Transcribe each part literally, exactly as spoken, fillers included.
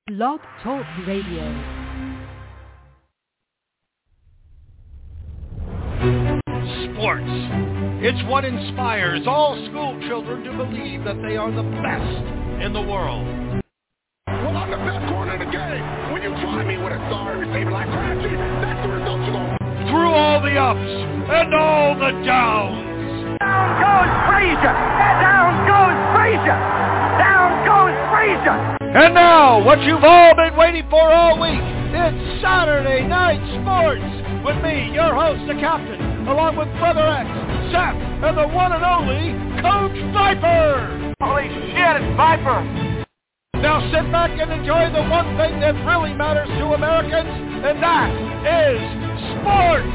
Blog Talk Radio. Sports. It's what inspires all school children to believe that they are the best in the world. Well, I'm the best corner in the game. When you try me with a star receiver like Crabtree, that's the result you're going to get. Through all the ups and all the downs. Down goes Frazier! And down goes Frazier! Down goes Frazier! And now, what you've all been waiting for all week, it's Saturday Night Sports with me, your host, the captain, along with Brother X, Seth, and the one and only Coach Viper. Holy shit, it's Viper! Now sit back and enjoy the one thing that really matters to Americans, and that is sports.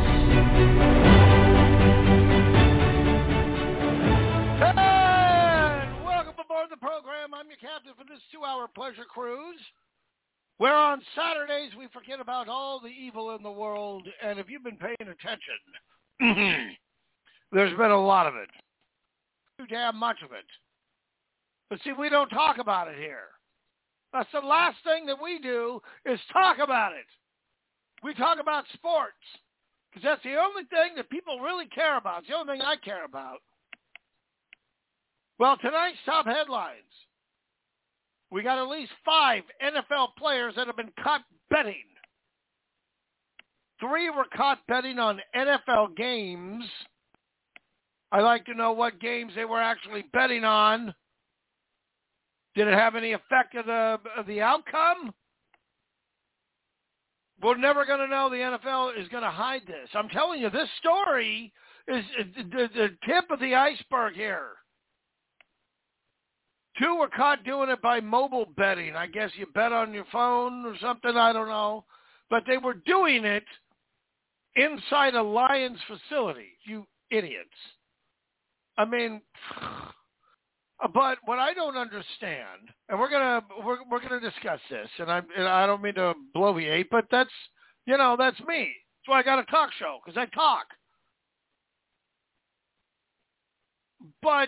And welcome aboard the program. I'm your captain for this two-hour pleasure cruise, where on Saturdays we forget about all the evil in the world, and if you've been paying attention, there's been a lot of it. Too damn much of it. But see, we don't talk about it here. That's the last thing that we do is talk about it. We talk about sports because that's the only thing that people really care about. It's the only thing I care about. Well, tonight's top headlines. We got at least five N F L players that have been caught betting. Three were caught betting on N F L games. I'd like to know what games they were actually betting on. Did it have any effect of the of the outcome? We're never going to know. The N F L is going to hide this. I'm telling you, this story is the, the tip of the iceberg here. Two were caught doing it by mobile betting. I guess you bet on your phone or something. I don't know. But they were doing it inside a Lions facility. You idiots. I mean... But what I don't understand, and we're gonna we're we're gonna discuss this, and I and I don't mean to bloviate, but that's you know that's me. That's why I got a talk show because I talk. But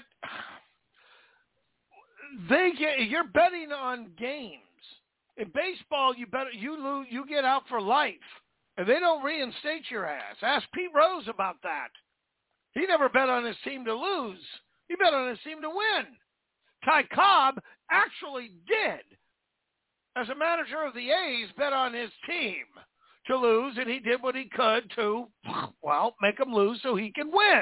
they get you're betting on games. In baseball, you bet you lose, you get out for life, and they don't reinstate your ass. Ask Pete Rose about that. He never bet on his team to lose. He bet on his team to win. Ty Cobb actually did, as a manager of the A's, bet on his team to lose, and he did what he could to, well, make them lose so he can win.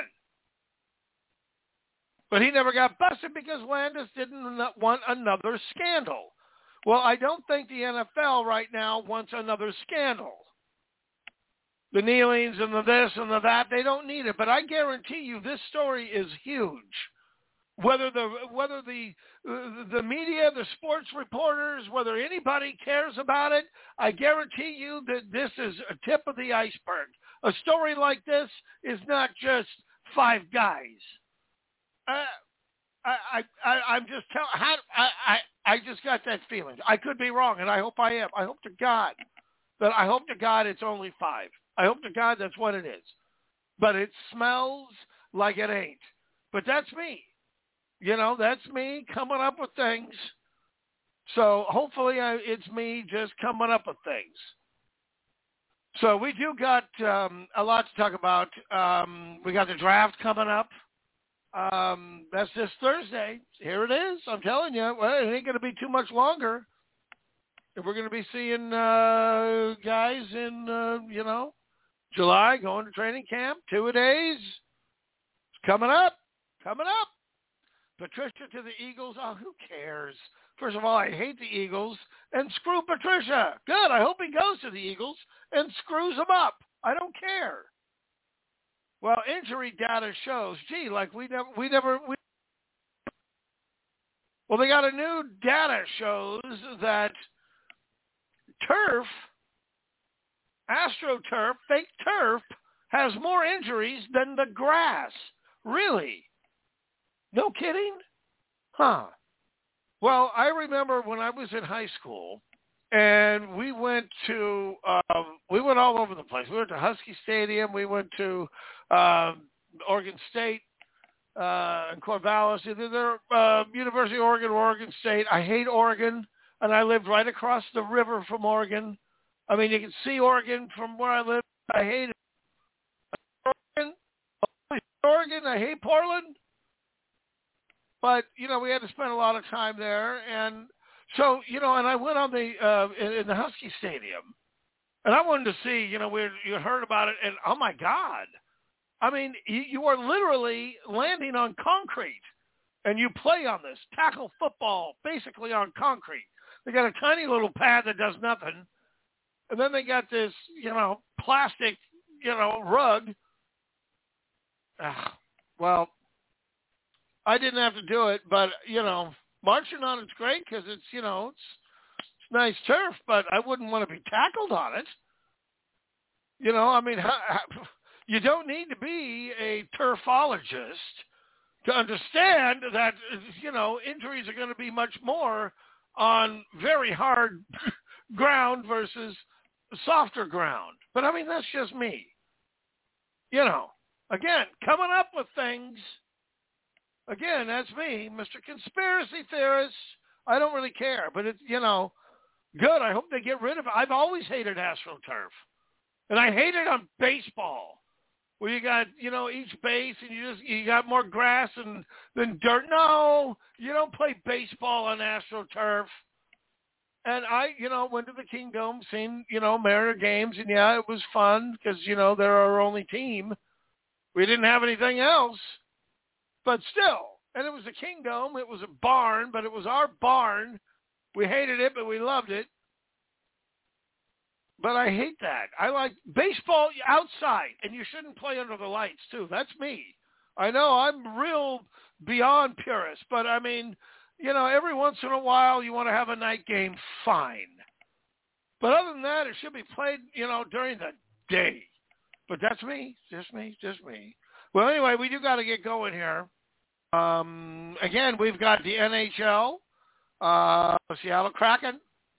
But he never got busted because Landis didn't want another scandal. Well, I don't think the N F L right now wants another scandal. The kneelings and the this and the that, they don't need it. But I guarantee you this story is huge. Whether the whether the uh, the media, the sports reporters, whether anybody cares about it, I guarantee you that this is a tip of the iceberg. A story like this is not just five guys. Uh, I, I, I, I'm just telling. I, I, I just got that feeling. I could be wrong, and I hope I am. I hope to God that I hope to God it's only five. I hope to God that's what it is. But it smells like it ain't. But that's me. You know, that's me coming up with things. So hopefully I, it's me just coming up with things. So we do got um, a lot to talk about. Um, we got the draft coming up. Um, that's this Thursday. Here it is. I'm telling you. Well, it ain't going to be too much longer. We're going to be seeing uh, guys in, uh, you know, July going to training camp. Two a days. It's coming up. Coming up. Patricia to the Eagles. Oh, who cares? First of all, I hate the Eagles. And screw Patricia. Good. I hope he goes to the Eagles and screws them up. I don't care. Well, injury data shows, gee, like we never, we never, we. Well, they got a new data shows that turf, AstroTurf, fake turf, has more injuries than the grass. Really? No kidding? Huh. Well, I remember when I was in high school, and we went to, uh, we went all over the place. We went to Husky Stadium. We went to uh, Oregon State uh, and Corvallis. Either they're uh, University of Oregon or Oregon State. I hate Oregon. and I lived right across the river from Oregon. I mean, you can see Oregon from where I live. I hate it. Oregon, Oregon, I hate Portland. But, you know, we had to spend a lot of time there. And so, you know, and I went on the, uh, in, in the Husky Stadium. And I wanted to see, you know, we you heard about it. And, oh, my God. I mean, you, you are literally landing on concrete. And you play on this, tackle football, basically on concrete. They got a tiny little pad that does nothing. And then they got this, you know, plastic, you know, rug. Ugh. Well, I didn't have to do it, but, you know, marching on it's great because it's, you know, it's, it's nice turf, but I wouldn't want to be tackled on it. You know, I mean, how, how, you don't need to be a turfologist to understand that, you know, injuries are going to be much more on very hard ground versus softer ground. But, I mean, that's just me. You know, again, coming up with things. Again, that's me, Mister Conspiracy Theorist. I don't really care, but it's, you know, good. I hope they get rid of it. I've always hated AstroTurf. And I hate it on baseball, where you got, you know, each base and you just, you got more grass and, than dirt. No, you don't play baseball on AstroTurf. And I, you know, went to the Kingdome, seen, you know, Mariner games, and yeah, it was fun because, you know, they're our only team. We didn't have anything else, but still, and it was a Kingdome. It was a barn, but it was our barn. We hated it, but we loved it. But I hate that. I like baseball outside, and you shouldn't play under the lights, too. That's me. I know I'm real beyond purist, but, I mean, you know, every once in a while you want to have a night game, fine. But other than that, it should be played, you know, during the day. But that's me, just me, just me. Well, anyway, we do got to get going here. Um, again, we've got the N H L, uh, Seattle Kraken.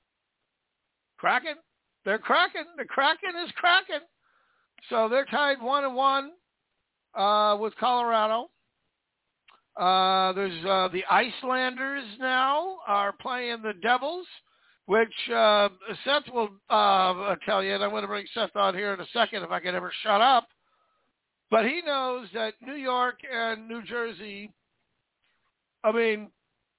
Kraken? They're cracking. The Kraken is cracking. So they're tied one and one uh, with Colorado. Uh, there's uh, the Icelanders now are playing the Devils, which uh, Seth will uh, tell you, and I'm going to bring Seth on here in a second if I can ever shut up. But he knows that New York and New Jersey, I mean,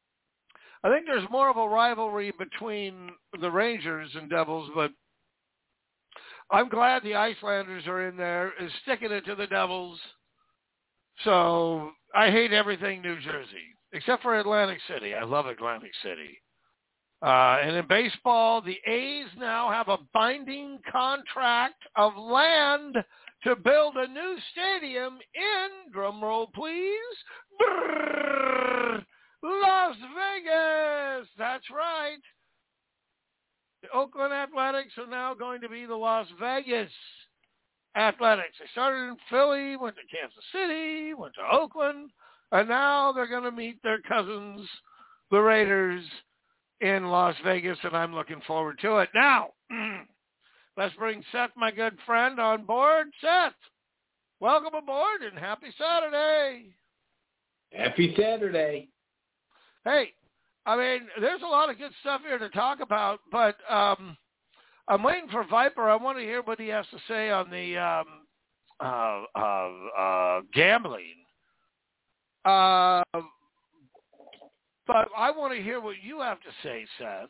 I think there's more of a rivalry between the Rangers and Devils, but I'm glad the Icelanders are in there, is sticking it to the Devils. So I hate everything New Jersey, except for Atlantic City. I love Atlantic City. Uh, and in baseball, the A's now have a binding contract of land to build a new stadium in, drumroll please, brrr, Las Vegas. That's right. The Oakland Athletics are now going to be the Las Vegas Athletics. They started in Philly, went to Kansas City, went to Oakland, and now they're going to meet their cousins, the Raiders, in Las Vegas, and I'm looking forward to it. Now, let's bring Seth, my good friend, on board. Seth, welcome aboard and happy Saturday. Happy Saturday. Hey, I mean, there's a lot of good stuff here to talk about, but um, I'm waiting for Viper. I want to hear what he has to say on the um, uh, uh, uh, gambling. Uh, but I want to hear what you have to say, Seth,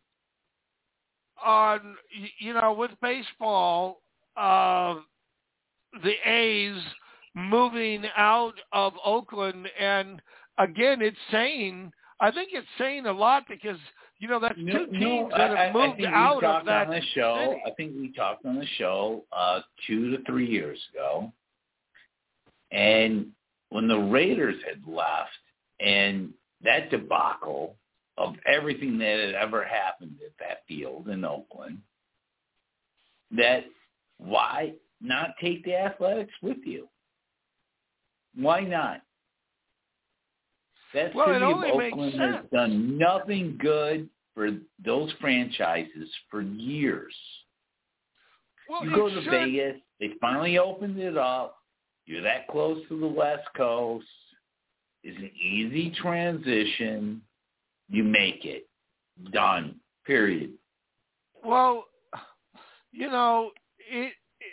on, you know, with baseball, uh, the A's moving out of Oakland. And, again, it's saying, I think it's saying a lot because, you know, that's two no, teams no, that have I, moved I think out we talked of that on the show. city. I think we talked on the show uh, two to three years ago. And when the Raiders had left and that debacle of everything that had ever happened at that field in Oakland, that why not take the Athletics with you? Why not? That Well, it city of only makes Oakland sense. has done nothing good for those franchises for years. Well, You it go to should- Vegas, they finally opened it up. You're that close to the West Coast. It's an easy transition. You make it. Done. Period. Well, you know, it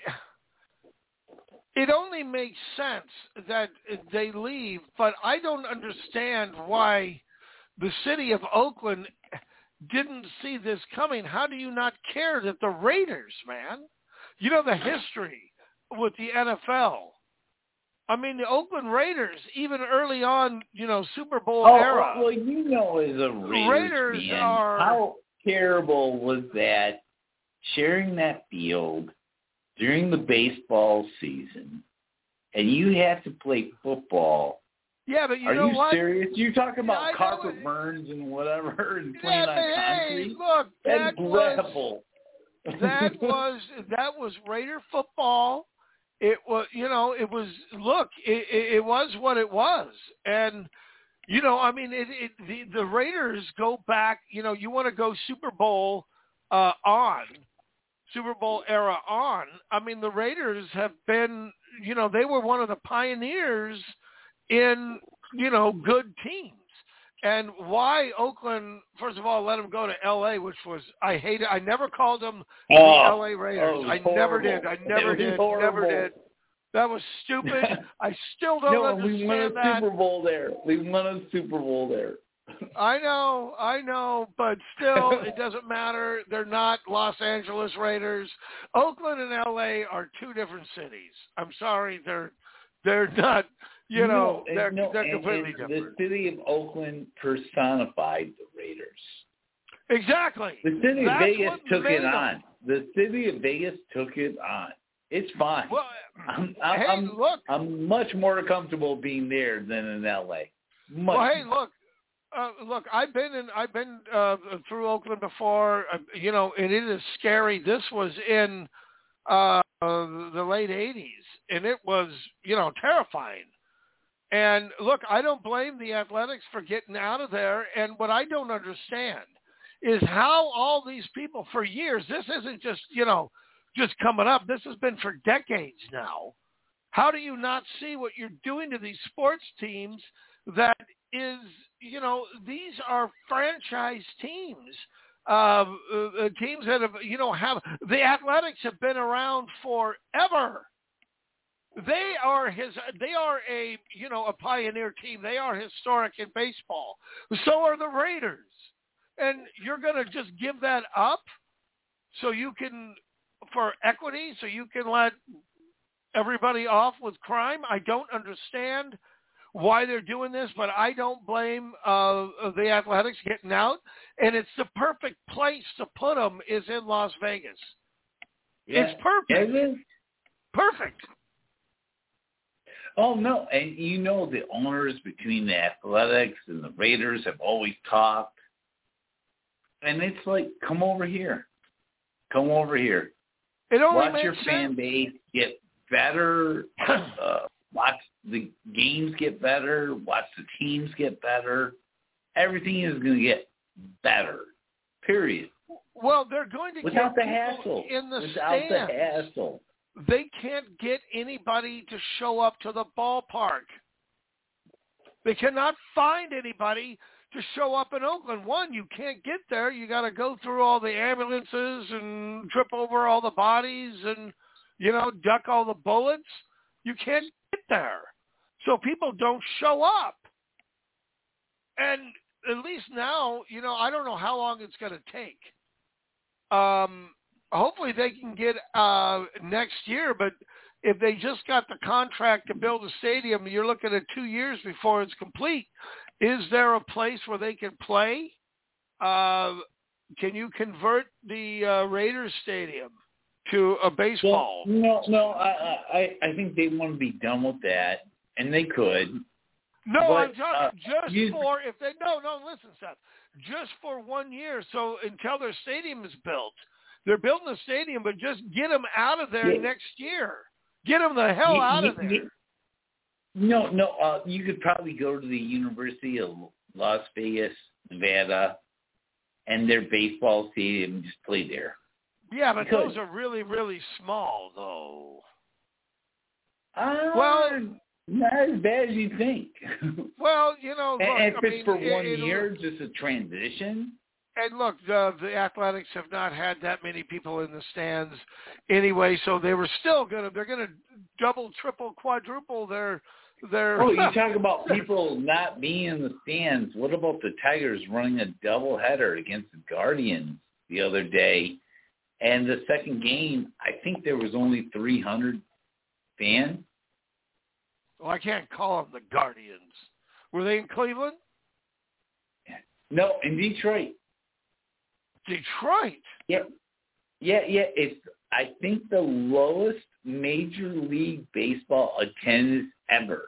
it only makes sense that they leave, but I don't understand why the city of Oakland didn't see this coming. How do you not care that the Raiders, man? You know the history with the N F L. I mean, the Oakland Raiders, even early on, you know, Super Bowl oh, era. Well, you know, as a Raiders, Raiders fan, are... how terrible was that sharing that field during the baseball season, and you have to play football. Yeah, but you Are know you what? serious? You're talking about yeah, carpet burns and whatever and playing yeah, on but concrete? hey, look, That's that was, incredible. that was that was Raider football. It was, you know, it was. Look, it, it, it was what it was, and you know, I mean, it, it the the Raiders go back. You know, you want to go Super Bowl uh, on. Super Bowl era on. I mean, the Raiders have been, you know, they were one of the pioneers in, you know, good teams. And why Oakland, first of all, let them go to L A, which was, I hated, I never called them the oh, L A Raiders. Oh, I horrible. never did. I never did. Horrible. Never did. That was stupid. I still don't no, understand we won a that. Super Bowl there. We won a Super Bowl there. I know, I know, but still, it doesn't matter. They're not Los Angeles Raiders. Oakland and L A are two different cities. I'm sorry, they're they're not. You know, no, they're no, they're and, completely and different. The city of Oakland personified the Raiders. Exactly. The city That's of Vegas took it them. on. The city of Vegas took it on. It's fine. Well, I'm, I'm, hey, I'm, look. I'm much more comfortable being there than in L A. Much well, hey, more. look. Uh, look, I've been in. I've been uh, through Oakland before. Uh, you know, and it is scary. This was in uh, the late eighties, and it was, you know, terrifying. And look, I don't blame the Athletics for getting out of there. And what I don't understand is how all these people for years. This isn't just, you know, just coming up. This has been for decades now. How do you not see what you're doing to these sports teams? That is, you know, these are franchise teams, uh, uh, teams that have, you know, have the Athletics have been around forever. They are his. They are a, you know, a pioneer team. They are historic in baseball. So are the Raiders, and you're going to just give that up so you can, for equity, so you can let everybody off with crime. I don't understand why they're doing this, but I don't blame uh, the Athletics getting out. And it's the perfect place to put them is in Las Vegas. Yeah. It's perfect. It is. Perfect. Oh, no, and you know the owners between the Athletics and the Raiders have always talked. And it's like, come over here. Come over here. It only Watch makes your sense. fan base get better. Uh, watch the games get better. Watch the teams get better. Everything is going to get better, period. Well, they're going to Without get the hassle. in the Without stands. the hassle. They can't get anybody to show up to the ballpark. They cannot find anybody to show up in Oakland. One, you can't get there. You got to go through all the ambulances and trip over all the bodies and, you know, duck all the bullets. You can't get there. So people don't show up. And at least now, you know, I don't know how long it's going to take. Um, hopefully they can get uh, next year, but if they just got the contract to build a stadium, you're looking at two years before it's complete. Is there a place where they can play? Uh, can you convert the uh, Raiders Stadium to a baseball? Well, no, no, I, I, I think they want to be done with that, and they could. No, but, I'm talking uh, just you, for if they no, no. Listen, Seth, just for one year. So until their stadium is built, they're building a stadium, but just get them out of there yeah. next year. Get them the hell yeah, out yeah, of there. Yeah. No, no, uh, you could probably go to the University of Las Vegas, Nevada, and their baseball stadium and just play there. Yeah, but because, those are really, really small, though. Uh, well, not as bad as you think. Well, you know, look, and if I it's mean, for it, one it, year, just a transition, And look, the, the Athletics have not had that many people in the stands anyway, so they were still gonna. They're gonna double, triple, quadruple their their. Oh, you talk about people not being in the stands. What about the Tigers running a doubleheader against the Guardians the other day? And the second game, I think there was only three hundred fans. Well, I can't call them the Guardians. Were they in Cleveland? No, in Detroit. Detroit. Yeah, yeah, yeah. It's I think the lowest Major League Baseball attendance ever.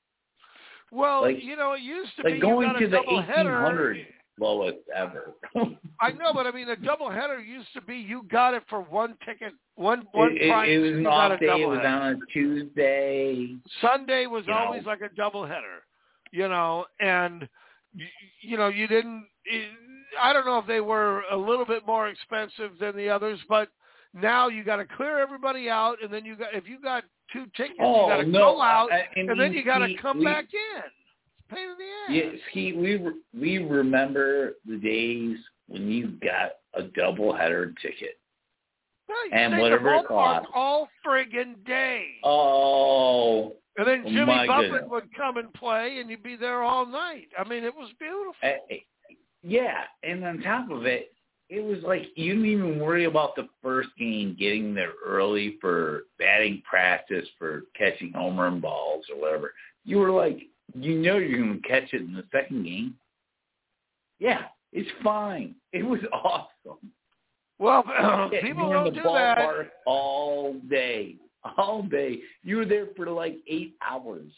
Well, like, you know, it used to like be going you got to a the double eighteen header. hundred lowest ever. I know, but I mean, a doubleheader used to be you got it for one ticket, one one it, price. It, it was an you off got a day. It was header. on a Tuesday. Sunday was you always know. like a doubleheader, you know, and you, you know you didn't. It, I don't know if they were a little bit more expensive than the others, but now you got to clear everybody out, and then you got if you got two tickets, oh, you got to no. go out, I, I and mean, then you got to see, come we, back in. It's a pain in the ass. Yeah, see, we we remember the days when you got a doubleheader ticket. Well, you And stayed whatever in it the ballpark cost. all friggin' day. Oh. And then Jimmy my Buffett goodness. would come and play, and you'd be there all night. I mean, it was beautiful. Uh, yeah, and on top of it, it was like you didn't even worry about the first game getting there early for batting practice for catching home run balls or whatever. You were like, you know you're going to catch it in the second game. Yeah, it's fine. It was awesome. Well, uh, Yeah, people you were in don't the do that. ballpark all day. All day. You were there for like eight hours.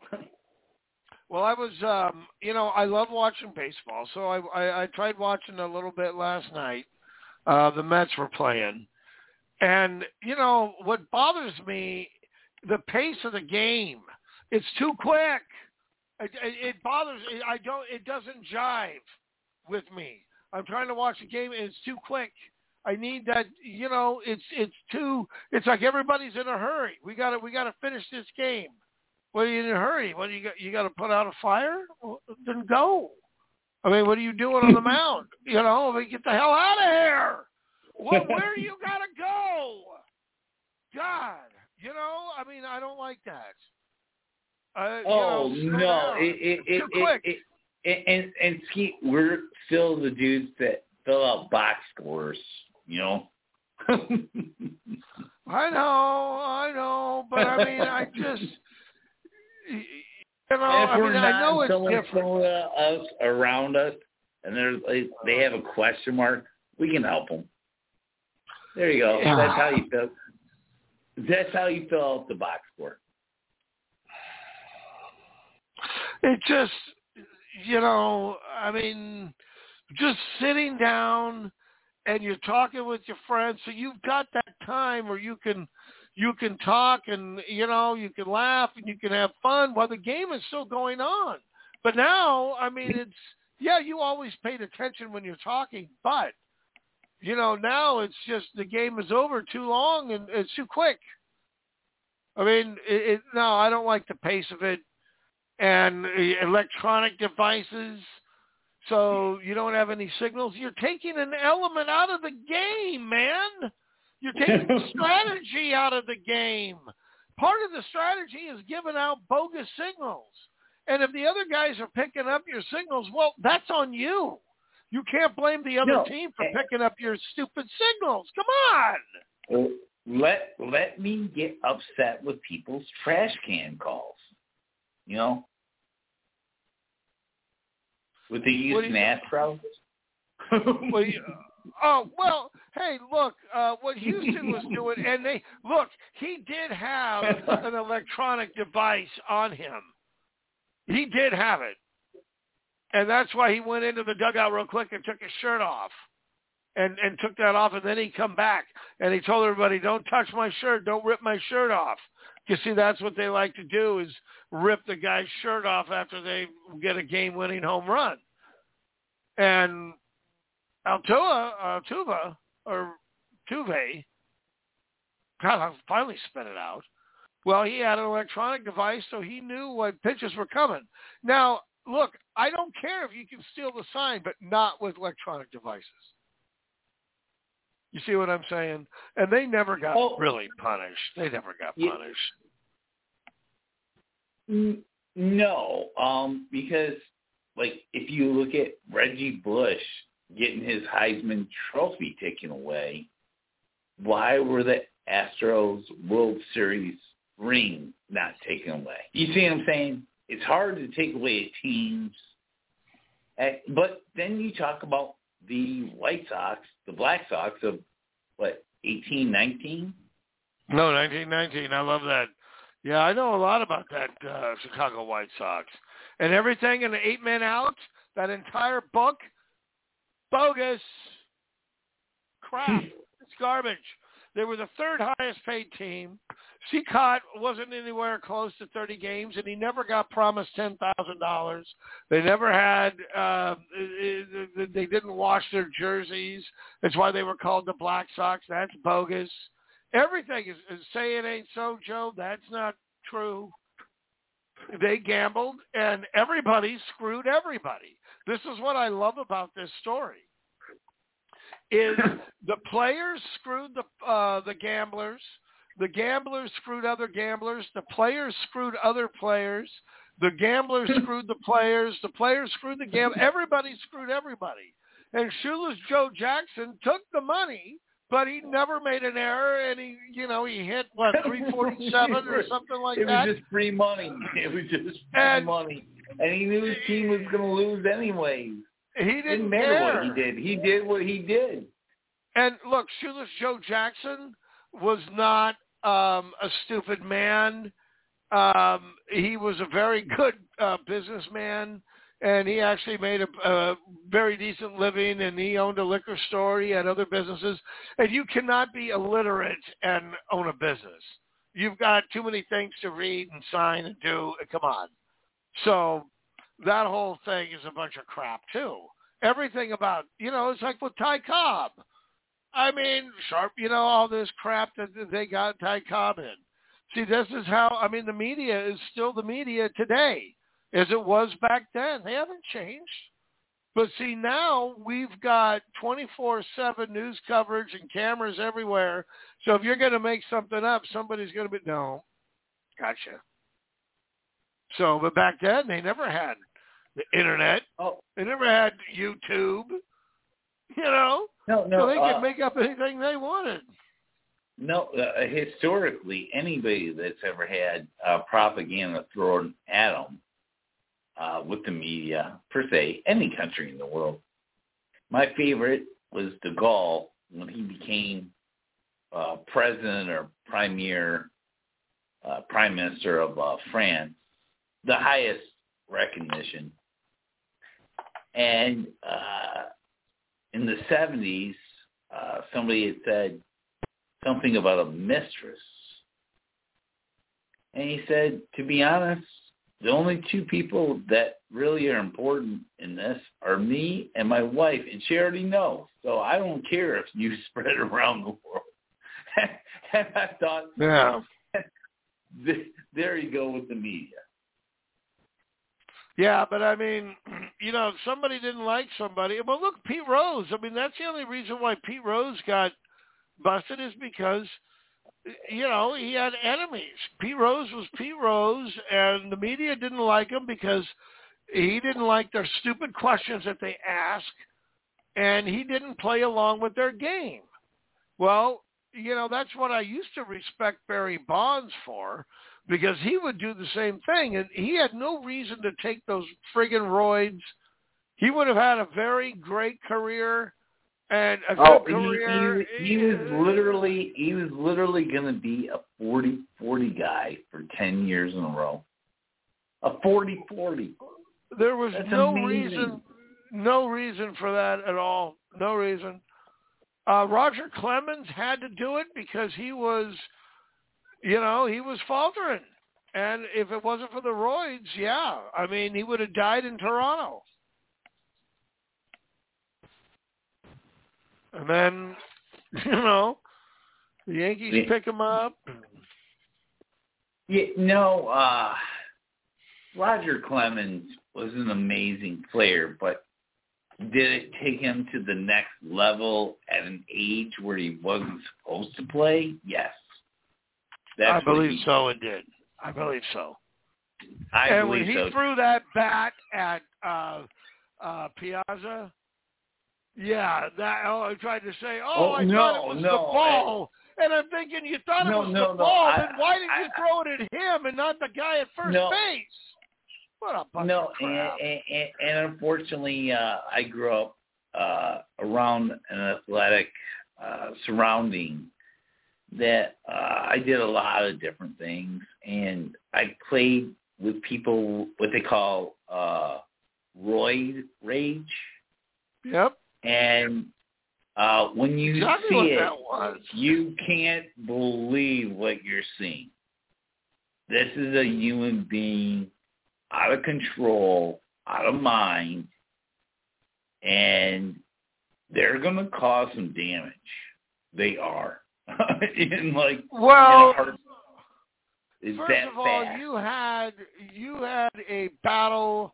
Well, I was, um, you know, I love watching baseball, so I, I, I tried watching a little bit last night. Uh, the Mets were playing. And, you know, what bothers me, the pace of the game, it's too quick. It, it, it bothers me. I don't, it doesn't jive with me. I'm trying to watch a game, and it's too quick. I need that, you know, it's it's too, it's like everybody's in a hurry. We got to we got to finish this game. What are you in a hurry? What do you got? You got to put out a fire? Well, then go. I mean, what are you doing on the mound? You know, I mean, get the hell out of here. Well, where do you got to go? God, you know, I mean, I don't like that. Uh, oh, you know, no. It, it, too it, quick. It, it, and, and see, we're still the dudes that fill out box scores, you know? I know, I know, but I mean, I just, you know, And if I we're mean, not, I know it's someone's different. throwing us around us, and there's like, they have a question mark, we can help them. There you go. Yeah. That's how you fill. That's how you fill out the box score. It just, you know, I mean, just sitting down and you're talking with your friends, so you've got that time where you can you can talk and, you know, you can laugh and you can have fun while the game is still going on. But now, I mean, it's, yeah, you always paid attention when you're talking, but, you know, now it's just the game is over too long and it's too quick. I mean, it, it, no, I don't like the pace of it. And electronic devices, so you don't have any signals. You're taking an element out of the game, man. You're taking the strategy out of the game. Part of the strategy is giving out bogus signals. And if the other guys are picking up your signals, well, that's on you. You can't blame the other No. team for picking up your stupid signals. Come on. Let let me get upset with people's trash can calls. You know, with the Houston Astros. well, you, oh well, hey, look, uh, what Houston was doing, and they look, he did have an electronic device on him. He did have it, and that's why he went into the dugout real quick and took his shirt off, and and took that off, and then he come back and he told everybody, "Don't touch my shirt, don't rip my shirt off." You see, that's what they like to do is rip the guy's shirt off after they get a game-winning home run. And Altua, Altuve, or Tuve, God, I finally spit it out. Well, he had an electronic device, so he knew what pitches were coming. Now, look, I don't care if you can steal the sign, but not with electronic devices. You see what I'm saying? And they never got oh, really punished. They never got yeah, punished. N- no, um, because, like, if you look at Reggie Bush getting his Heisman Trophy taken away, why were the Astros World Series ring not taken away? You see what I'm saying? It's hard to take away a team's. But then you talk about the White Sox, the Black Sox of, what, eighteen nineteen? No, nineteen nineteen. I love that. Yeah, I know a lot about that uh, Chicago White Sox. And everything in the eight men out, that entire book, bogus. Crap. It's garbage. They were the third highest paid team. Seacott wasn't anywhere close to thirty games, and he never got promised ten thousand dollars. They never had, uh, they didn't wash their jerseys. That's why they were called the Black Sox. That's bogus. Everything is, is say it ain't so, Joe. That's not true. They gambled, and everybody screwed everybody. This is what I love about this story. Is the players screwed the uh, the gamblers, the gamblers screwed other gamblers, the players screwed other players, the gamblers screwed the players, the players screwed the gamblers, everybody screwed everybody. And Shoeless Joe Jackson took the money, but he never made an error, and he, you know, he hit, what, three forty-seven or something like it that? It was just free money. It was just free and, money. And he knew his team was going to lose anyway. He didn't, didn't matter care. what he did. He did what he did. And look, Shoeless Joe Jackson was not um, a stupid man. Um, he was a very good uh, businessman, and he actually made a, a very decent living, and he owned a liquor store. He had other businesses. And you cannot be illiterate and own a business. You've got too many things to read and sign and do. Come on. So that whole thing is a bunch of crap, too. Everything about, you know, it's like with Ty Cobb. I mean, Sharp, you know, all this crap that they got Ty Cobb in. See, this is how, I mean, the media is still the media today as it was back then. They haven't changed. But see, now we've got twenty-four seven news coverage and cameras everywhere. So if you're going to make something up, somebody's going to be, no, gotcha. So, but back then, they never had the internet. Oh. They never had YouTube, you know. No, no. So they uh, could make up anything they wanted. No, uh, historically, anybody that's ever had uh, propaganda thrown at them uh, with the media, per se, any country in the world. My favorite was de Gaulle when he became uh, president or premier, uh, prime minister of uh, France, the highest recognition. And uh, in the seventies, uh, somebody had said something about a mistress. And he said, to be honest, the only two people that really are important in this are me and my wife, and she already knows. So I don't care if you spread it around the world. And I thought, yeah, there you go with the media. Yeah, but I mean, you know, if somebody didn't like somebody, well, look, Pete Rose. I mean, that's the only reason why Pete Rose got busted is because, you know, he had enemies. Pete Rose was Pete Rose, and the media didn't like him because he didn't like their stupid questions that they asked, and he didn't play along with their game. Well, you know, that's what I used to respect Barry Bonds for, because he would do the same thing, and he had no reason to take those friggin' roids. He would have had a very great career and a good oh, career. He, he, he was literally he was literally going to be a forty forty guy for ten years in a row. A forty forty. There was That's no amazing. reason, no reason for that at all. No reason. Uh, Roger Clemens had to do it because he was, you know, he was faltering. And if it wasn't for the roids, yeah, I mean, he would have died in Toronto. And then, you know, the Yankees yeah. pick him up. Yeah, no, uh, Roger Clemens was an amazing player, but did it take him to the next level at an age where he wasn't supposed to play? Yes. That's I believe he, so, it did. I believe so. I and believe when he so. threw that bat at uh, uh, Piazza, yeah, that oh, I tried to say, oh, Oh, I no, thought it was no, the ball. And I'm thinking, you thought no, it was no, the no, ball, I, then why did I, you throw it at him and not the guy at first no, base? What a bunch no, of crap. and, and, and unfortunately, uh, I grew up uh, around an athletic uh, surrounding that uh, I did a lot of different things, and I played with people what they call uh, roid rage. Yep. And uh, when you exactly see what it, that was. you can't believe what you're seeing. This is a human being out of control, out of mind, and they're going to cause some damage. They are. in like well, in is first that of all, fast. you had you had a battle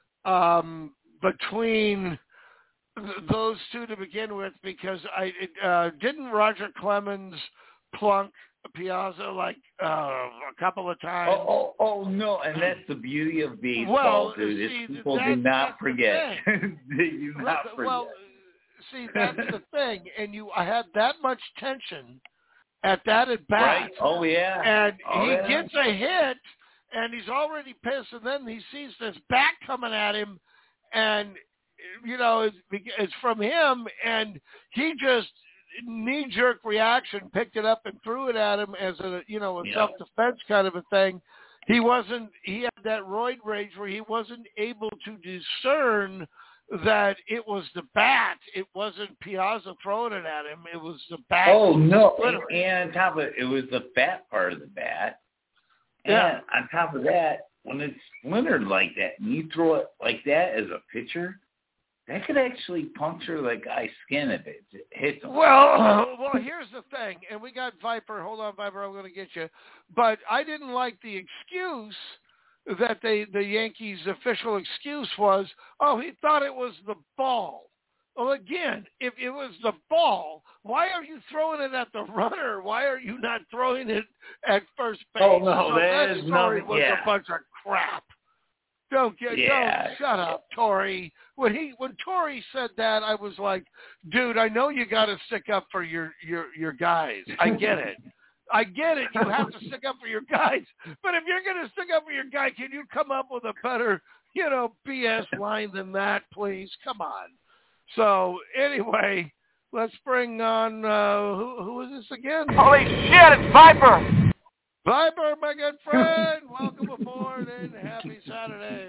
um, between th- those two to begin with, because I uh, didn't Roger Clemens plunk Piazza like uh, a couple of times. Oh, oh, oh, no, and that's the beauty of baseball, well, dude. Is see, people that, do not that's forget. The they do not well, forget. well, see, that's the thing, and you I had that much tension at that at bat. Right? Oh, yeah. And oh, he yeah. gets a hit, and he's already pissed, and then he sees this bat coming at him, and, you know, it's, it's from him, and he just, knee-jerk reaction, picked it up and threw it at him as a, you know, a yeah. self-defense kind of a thing. He wasn't, he had that roid rage where he wasn't able to discern that it was the bat. It wasn't Piazza throwing it at him. It was the bat. Oh, no. And, and on top of it, it was the fat part of the bat. Yeah. And on top of that, when it's splintered like that and you throw it like that as a pitcher, that could actually puncture the guy's skin if it hits him. Well, well, here's the thing, and we got Viper. Hold on, Viper, I'm going to get you. But I didn't like the excuse that they, the Yankees' official excuse was, oh, he thought it was the ball. Well, again, if it was the ball, why are you throwing it at the runner? Why are you not throwing it at first base? Oh, no, so that that is story nothing, was yeah. a bunch of crap. Don't get, yeah. don't shut up, Torey. When he, when Torey said that, I was like, dude, I know you got to stick up for your, your, your guys. I get it. I get it. You have to stick up for your guys. But if you're going to stick up for your guy, can you come up with a better, you know, B S line than that, please? Come on. So anyway, let's bring on, uh, who, who is this again? Holy shit, it's Viper! Viper, my good friend. Welcome aboard and happy Saturday.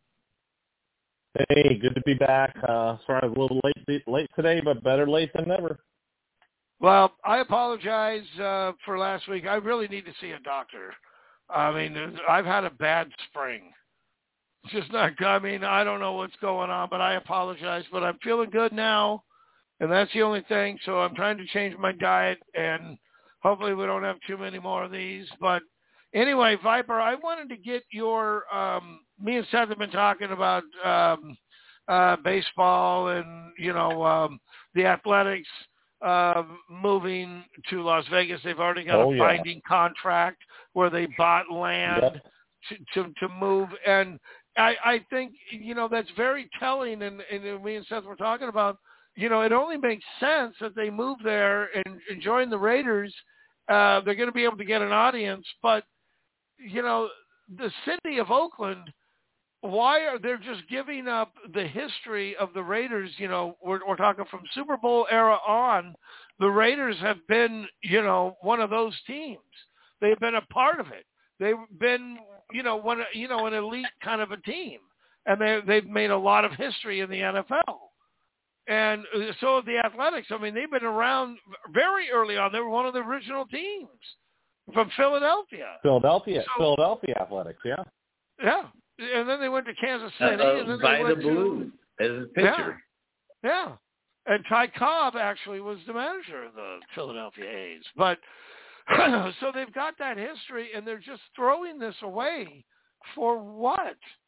Hey, good to be back. Uh, sorry I was a little late late today, but better late than never. Well, I apologize uh, for last week. I really need to see a doctor. I mean, I've had a bad spring. It's just not, I mean, I don't know what's going on, but I apologize. But I'm feeling good now, and that's the only thing. So I'm trying to change my diet, and hopefully we don't have too many more of these. But anyway, Viper, I wanted to get your, um, me and Seth have been talking about um, uh, baseball and, you know, um, the Athletics uh, moving to Las Vegas. They've already got oh, a yeah. binding contract where they bought land Yep. to, to, to move. And I, I think, you know, that's very telling. And, and me and Seth were talking about, you know, it only makes sense that they move there and, and join the Raiders. Uh, they're going to be able to get an audience. But, you know, the city of Oakland, why are they just giving up the history of the Raiders? You know, we're, we're talking from Super Bowl era on. The Raiders have been, you know, one of those teams. They've been a part of it. They've been, you know, one, you know, an elite kind of a team, and they they've made a lot of history in the N F L. And so have the Athletics. I mean, they've been around very early on. They were one of the original teams from Philadelphia. Philadelphia, So, Philadelphia Athletics, yeah. Yeah. And then they went to Kansas City. Uh, and then by they the went Blue to, as a pitcher. Yeah. yeah. And Ty Cobb actually was the manager of the Philadelphia A's. But so they've got that history, and they're just throwing this away for what?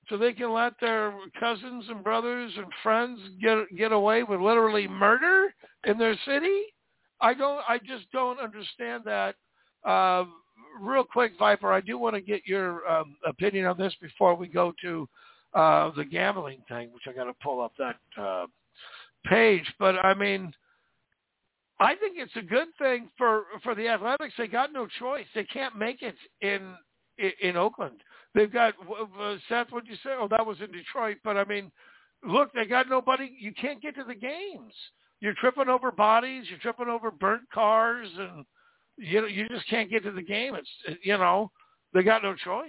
so they can let their cousins and brothers and friends get get away with literally murder in their city? I don't. I just don't understand that. Uh, real quick, Viper, I do want to get your um, opinion on this before we go to uh, the gambling thing, which I got to pull up that uh, page. But I mean, I think it's a good thing for, for the Athletics. They got no choice. They can't make it in in, in Oakland. They've got uh, Seth. What'd you say? Oh, that was in Detroit. But I mean, look, they got nobody. You can't get to the games. You're tripping over bodies. You're tripping over burnt cars, and you know you just can't get to the game. It's you know they got no choice.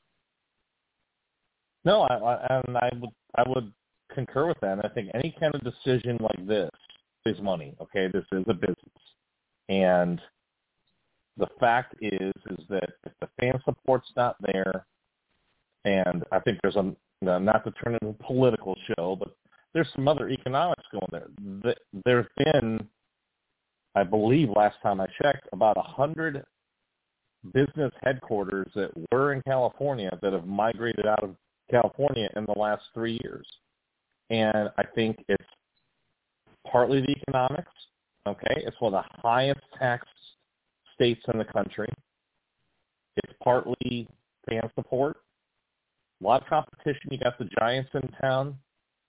No, I, I and I would I would concur with that. And I think any kind of decision like this is money. Okay, this is a business, and the fact is is that if the fan support's not there, and I think there's a not to turn into a political show, but there's some other economics going there. There's been, I believe, last time I checked, about a hundred business headquarters that were in California that have migrated out of California in the last three years, and I think it's partly the economics. Okay, it's one of the highest taxed states in the country. It's partly fan support. A lot of competition. You got the Giants in town.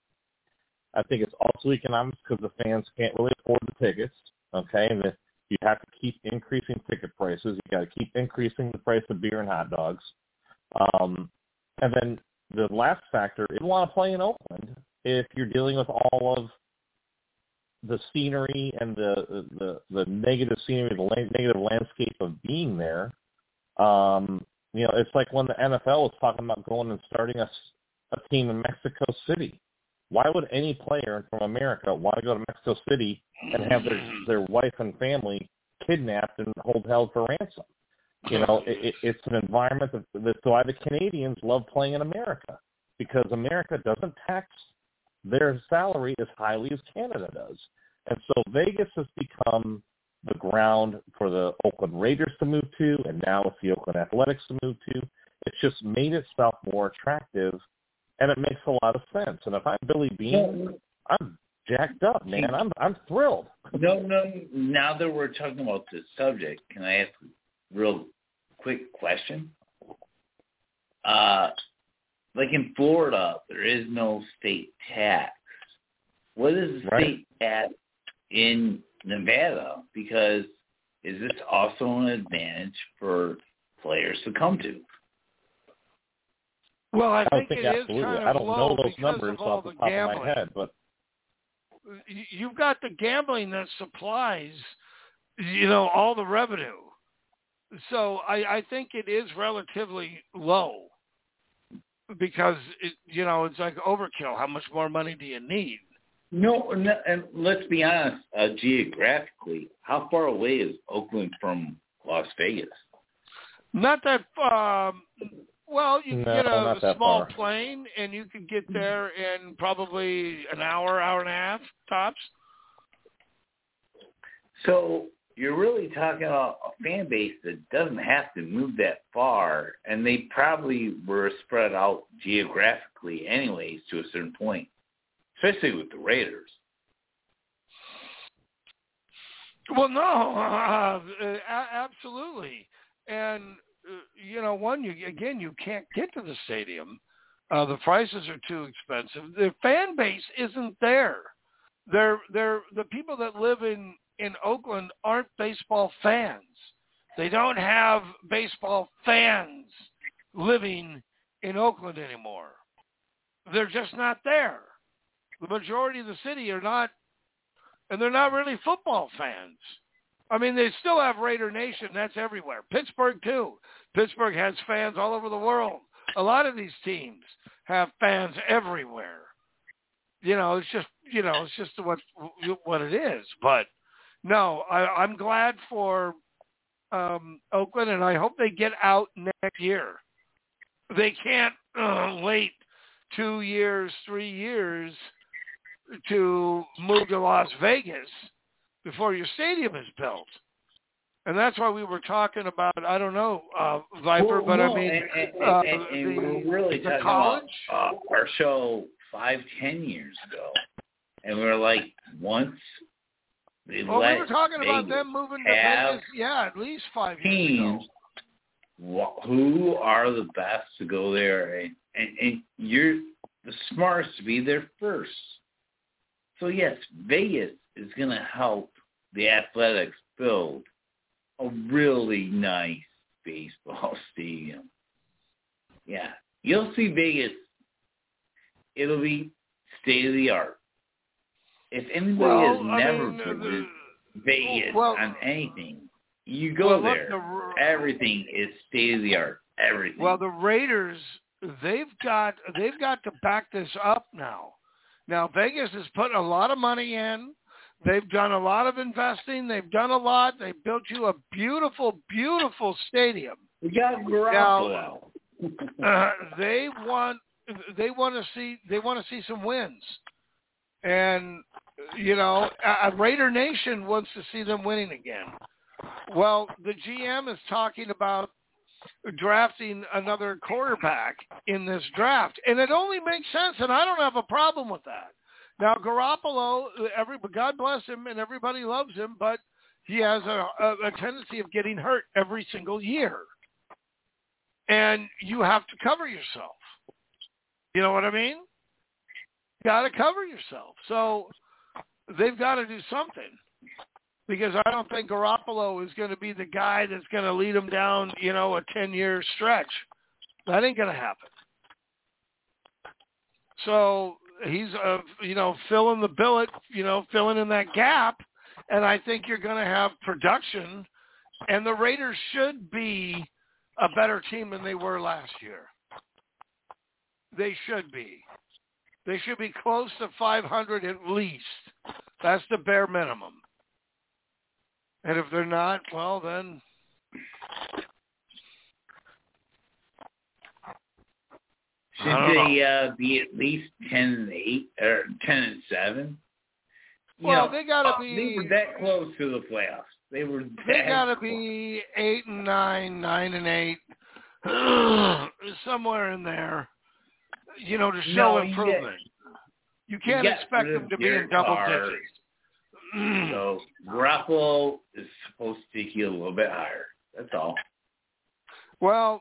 I think it's also economics because the fans can't really afford the tickets. Okay, and the, you have to keep increasing ticket prices. You got to keep increasing the price of beer and hot dogs. Um, and then the last factor, you don't want to play in Oakland if you're dealing with all of the scenery and the the, the negative scenery, the la- negative landscape of being there. Um, you know, it's like when the N F L was talking about going and starting a, a team in Mexico City. Why would any player from America want to go to Mexico City and have their their wife and family kidnapped and hold held for ransom? You know, it, it, it's an environment that, that's why the Canadians love playing in America, because America doesn't tax their salary as highly as Canada does. And so Vegas has become the ground for the Oakland Raiders to move to, and now it's the Oakland Athletics to move to. It's just made itself more attractive, and it makes a lot of sense. And if I'm Billy Beane, I'm jacked up, man. I'm I'm thrilled. No, no. Now that we're talking about this subject, can I ask a real quick question? Uh, like in Florida, there is no state tax. What is the Right. state tax in Nevada? Because is this also an advantage for players to come to? Well, I I don't think, think it is absolutely. kind of I don't low know those because numbers of all off the the top gambling. of my head, but You- You've got the gambling that supplies, you know, all the revenue. So I, I think it is relatively low because, it, you know, it's like overkill. How much more money do you need? No, no, and let's be honest, uh, geographically, how far away is Oakland from Las Vegas? Not that, um, well, you can No, get a, not a that small far. plane and you can get there in probably an hour, hour and a half tops. So you're really talking about a fan base that doesn't have to move that far, and they probably were spread out geographically anyways to a certain point, especially with the Raiders. Well, no, uh, uh, absolutely. And, uh, you know, one, you again, you can't get to the stadium. Uh, the prices are too expensive. The fan base isn't there. They're, they're, the people that live in, in Oakland aren't baseball fans. They don't have baseball fans living in Oakland anymore. They're just not there. The majority of the city are not, and they're not really football fans. I mean, they still have Raider Nation. That's everywhere. Pittsburgh, too. Pittsburgh has fans all over the world. A lot of these teams have fans everywhere. You know, it's just, you know, it's just what what it is. But, no, I, I'm glad for um, Oakland, and I hope they get out next year. They can't uh, wait two years, three years to move to Las Vegas before your stadium is built. And that's why we were talking about, I don't know, uh, Viper, well, but no, I mean, and, and, uh, and, and the, we're really the talking college. about uh, our show five, ten years ago, and we we're like, once they well, let we were talking Vegas about them moving to have Vegas, yeah, at least five years teams, ago. who are the best to go there, and, and, and you're the smartest to be there first. So yes, Vegas is going to help the Athletics build a really nice baseball stadium. Yeah, you'll see Vegas. It'll be state of the art. If anybody Well, has I never mean, visited uh, Vegas well, on anything, you go well, look, there. the, Everything is state of the art. Everything. Well, the Raiders, they've got they've got to back this up now. Now Vegas has put a lot of money in. They've done a lot of investing. They've done a lot. They built you a beautiful, beautiful stadium. We got Garoppolo. Now, uh, they want they want to see they want to see some wins, and you know, a, a Raider Nation wants to see them winning again. Well, the G M is talking about drafting another quarterback in this draft, and it only makes sense, and I don't have a problem with that. Now, Garoppolo, every God bless him, and everybody loves him, but he has a, a, a tendency of getting hurt every single year, and you have to cover yourself. You know what I mean? You got to cover yourself. So they've got to do something, because I don't think Garoppolo is going to be the guy that's going to lead them down, you know, a ten-year stretch. That ain't going to happen. So he's, uh, you know, filling the billet, you know, filling in that gap, and I think you're going to have production, and the Raiders should be a better team than they were last year. They should be. They should be close to five hundred at least. That's the bare minimum. And if they're not, well, then should they uh, be at least ten and eight or ten and seven? You well, know, they got to uh, be. They were that close to the playoffs. They were. They got to close. be eight and nine, nine and eight, somewhere in there. You know, to show no, improvement. You, you can't you expect them to be Derek in double Carr, digits. So Garoppolo is supposed to take you a little bit higher. That's all. Well,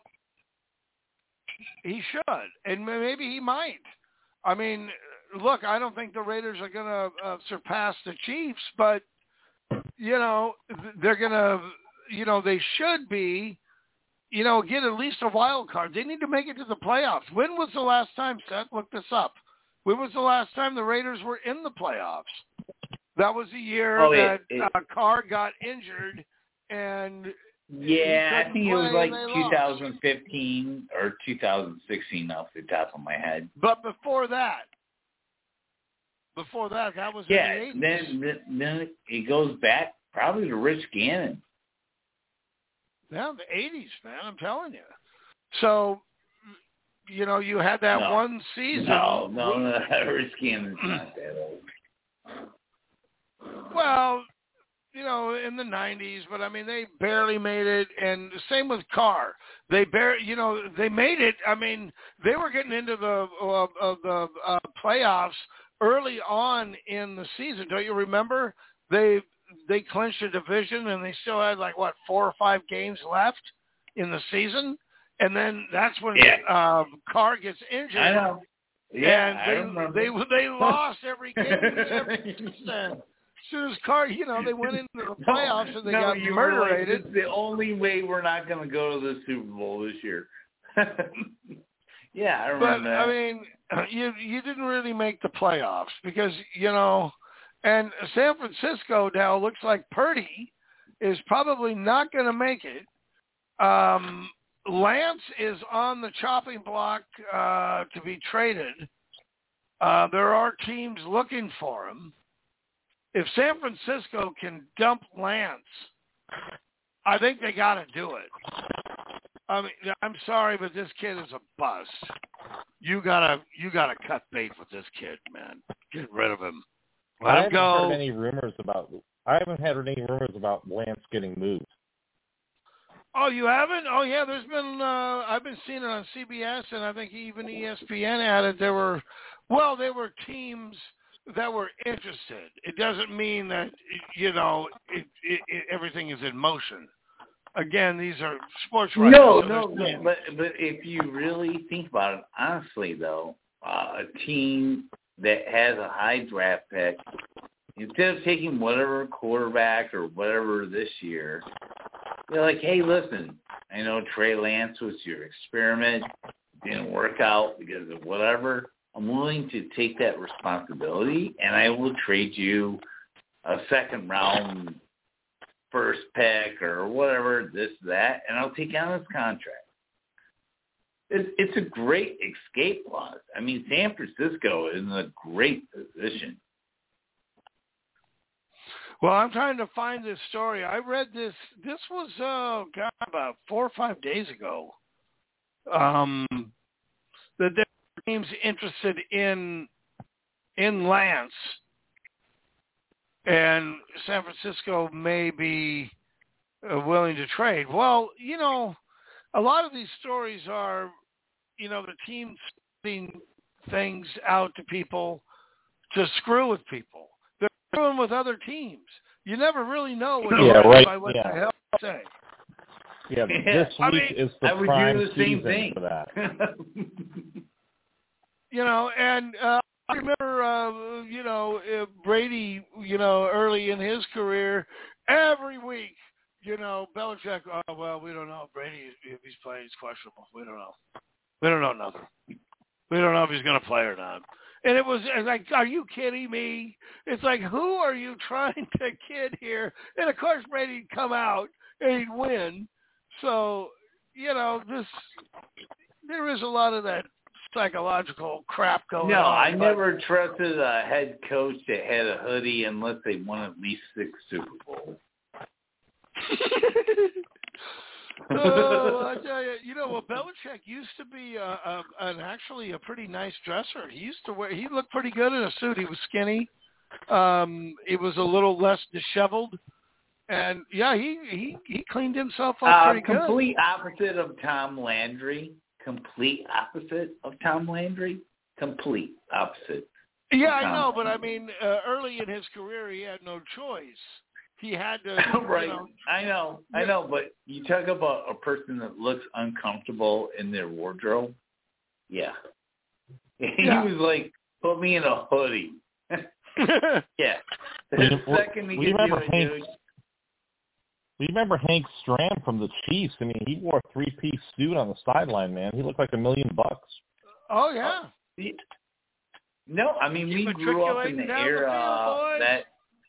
he should, and maybe he might. I mean, look, I don't think the Raiders are going to uh, surpass the Chiefs, but, you know, they're going to, you know, they should be, you know, get at least a wild card. They need to make it to the playoffs. When was the last time, Seth? Look this up. When was the last time the Raiders were in the playoffs? That was the year oh, that it, it, uh, Carr got injured, and yeah, I think it was like twenty fifteen or two thousand sixteen off the top of my head. But before that, before that, that was yeah. in the eighties. Then then it goes back probably to Rich Gannon. Yeah, the eighties, man. I'm telling you. So, you know, you had that no. one season. No, no, no. Rich Gannon's not that old. Well, you know, in the nineties, but I mean, they barely made it, and same with Carr. They bar, you know, they made it. I mean, they were getting into the uh, of the uh, playoffs early on in the season. Don't you remember? They they clinched a division, and they still had like what four or five games left in the season, and then that's when yeah. uh, Carr gets injured. I know. Yeah, and I they remember. they they lost every game ever since then. As soon as Carr, you know, they went into the playoffs no, and they no, got you murderated. Like, it's the only way we're not going to go to the Super Bowl this year. yeah, I remember but, that. I mean, you you didn't really make the playoffs because, you know, and San Francisco now looks like Purdy is probably not going to make it. Um, Lance is on the chopping block uh, to be traded. Uh, there are teams looking for him. If San Francisco can dump Lance, I think they got to do it. I mean, I'm sorry, but this kid is a bust. You gotta, you gotta cut bait with this kid, man. Get rid of him. Let I him haven't go. heard any rumors about. I haven't had any rumors about Lance getting moved. Oh, you haven't? Oh, yeah. There's been. Uh, I've been seeing it on C B S, and I think even E S P N had it. There were, well, there were teams that were interested. It doesn't mean that you know it, it, it, everything is in motion. Again, these are sports writers. No, so no, no. But but if you really think about it, honestly, though, uh, a team that has a high draft pick, instead of taking whatever quarterback or whatever this year, they're like, hey, listen, I know Trey Lance was your experiment, didn't work out because of whatever. I'm willing to take that responsibility, and I will trade you a second round first pick or whatever, this, that, and I'll take on his contract. It, it's a great escape clause. I mean, San Francisco is in a great position. Well, I'm trying to find this story. I read this. This was uh, God, about four or five days ago. Um, that there are teams interested in in Lance, and San Francisco may be uh, willing to trade. Well, you know, a lot of these stories are, you know, the teams putting things out to people to screw with people. They're screwing with other teams. You never really know what yeah, you're right. by what yeah. the hell they say. Yeah, this I week mean, is the I would prime do the same season thing. for that. You know, and uh, I remember, uh, you know, uh, Brady, you know, early in his career, every week, you know, Belichick, oh, well, we don't know if Brady, if he's playing, he's questionable. We don't know. We don't know nothing. We don't know if he's going to play or not. And it was like, are you kidding me? It's like, who are you trying to kid here? And, of course, Brady'd come out and he'd win. So, you know, this there is a lot of that psychological crap going no, on. I but, never trusted a head coach that had a hoodie unless they won at least six Super Bowls. Oh, I tell you, you know, well, Belichick used to be a, a, an actually a pretty nice dresser. He used to wear. He looked pretty good in a suit. He was skinny. Um, it was a little less disheveled, and yeah, he he, he cleaned himself up uh, pretty good. Complete opposite of Tom Landry. Complete opposite of Tom Landry. Complete opposite. Yeah, I know, but I mean, uh, early in his career, he had no choice. He had to, right. You know, I know, I know, but you talk about a person that looks uncomfortable in their wardrobe. Yeah. He yeah. was like, put me in a hoodie. yeah. The second he could do it, Hank, dude. We remember Hank Stram from the Chiefs. I mean, he wore a three-piece suit on the sideline, man. He looked like a million bucks. Oh, yeah. Uh, no, I mean, we grew up in the era the field, that,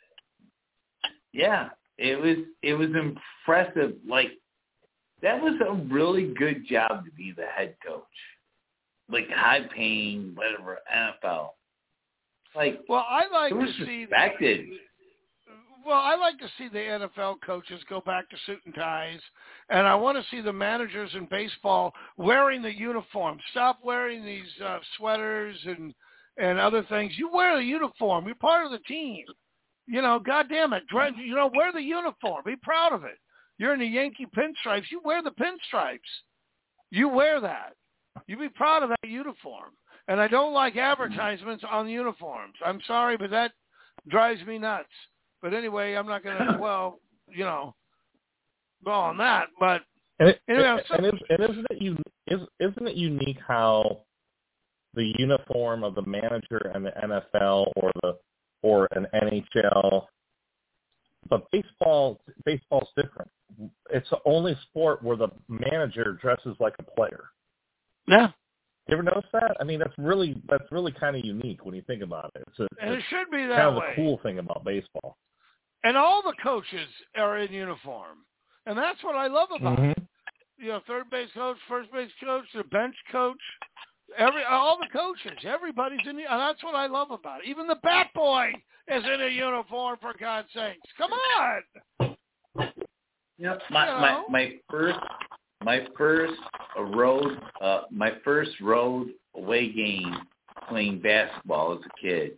yeah, it was it was impressive. Like, that was a really good job to be the head coach. Like, high-paying, whatever, N F L. Like, well, I like it was to see respected. The, well, I like to see the N F L coaches go back to suit and ties, and I want to see the managers in baseball wearing the uniform. Stop wearing these uh, sweaters and and other things. You wear the uniform. You're part of the team. You know, God damn it. You know, wear the uniform. Be proud of it. You're in the Yankee pinstripes. You wear the pinstripes. You wear that. You be proud of that uniform. And I don't like advertisements on uniforms. I'm sorry, but that drives me nuts. But anyway, I'm not going to, well, you know, go on that. But and, it, anyway, and, and, and isn't it un, is, isn't it unique how the uniform of the manager and the N F L or the or an N H L, but baseball baseball's different. It's the only sport where the manager dresses like a player. Yeah. You ever notice that? I mean, that's really that's really kind of unique when you think about it. It's a, and it's it should be that kind of way. the cool thing about baseball. And all the coaches are in uniform, and that's what I love about mm-hmm. it. You know, third base coach, first base coach, the bench coach, every all the coaches, everybody's in. The, and that's what I love about it. Even the bat boy is in a uniform, for God's sakes. Come on. Yep. My you know? my my first my first road uh my first road away game playing basketball as a kid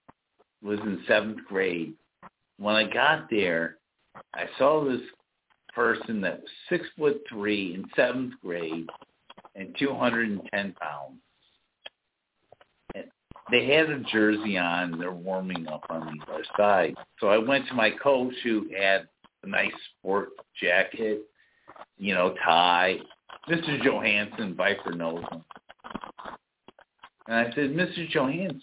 was in seventh grade. When I got there, I saw this person that was six foot three in seventh grade and two hundred ten pounds. And they had a jersey on. And they're warming up on the other side. So I went to my coach, who had a nice sport jacket, you know, tie. Mister Johansson, Viper knows him. And I said, Mister Johansson,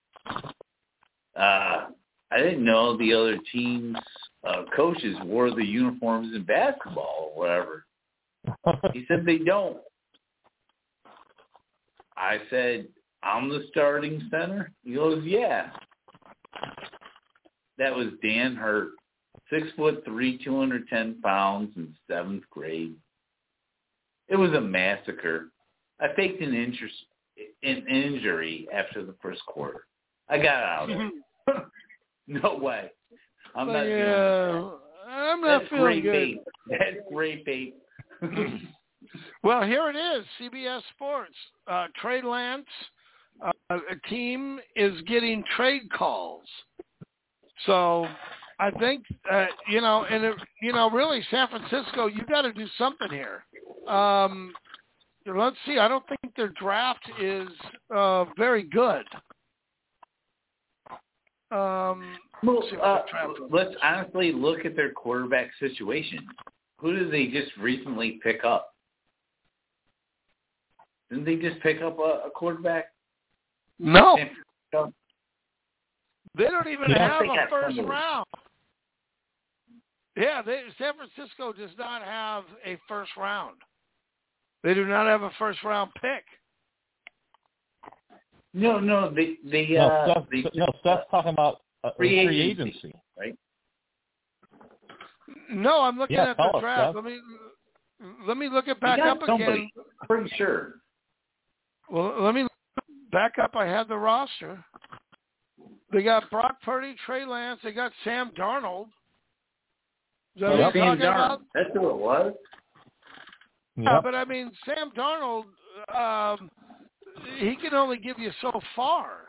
uh, I didn't know the other team's uh, coaches wore the uniforms in basketball or whatever. He said they don't. I said, I'm the starting center? He goes, yeah. That was Dan Hurt, six foot three, two hundred ten pounds in seventh grade. It was a massacre. I faked an, interest, an injury after the first quarter. I got out of it. No way. I'm not yeah, feeling I'm not That's feeling great good. bait. That's great bait. Well, here it is, C B S Sports. Uh, Trey Lance, uh, a team is getting trade calls. So I think, uh, you know, and, it, you know, really, San Francisco, you got to do something here. Um, let's see. I don't think their draft is uh, very good. Um, Well, let's, see what uh, their draft is. let's honestly look at their quarterback situation. Who did they just recently pick up? Didn't they just pick up a, a quarterback? No. San Francisco? They don't even Yeah, have they a got first somebody. round. Yeah, they, San Francisco does not have a first round. They do not have a first round pick. No, no, they they No, uh, Seth, they no, Steph's talking about uh, free free agency, agency. right? No, I'm looking Yeah, at tell the us, draft. Seth. Let me let me look it They back got up somebody, again. pretty sure. Well, let me back up. I had the roster. They got Brock Purdy, Trey Lance. They got Sam Darnold. Is that Oh, what you're Sam talking Darnold. about? That's who it was. Yeah, Yep. but I mean, Sam Darnold, um, he can only give you so far.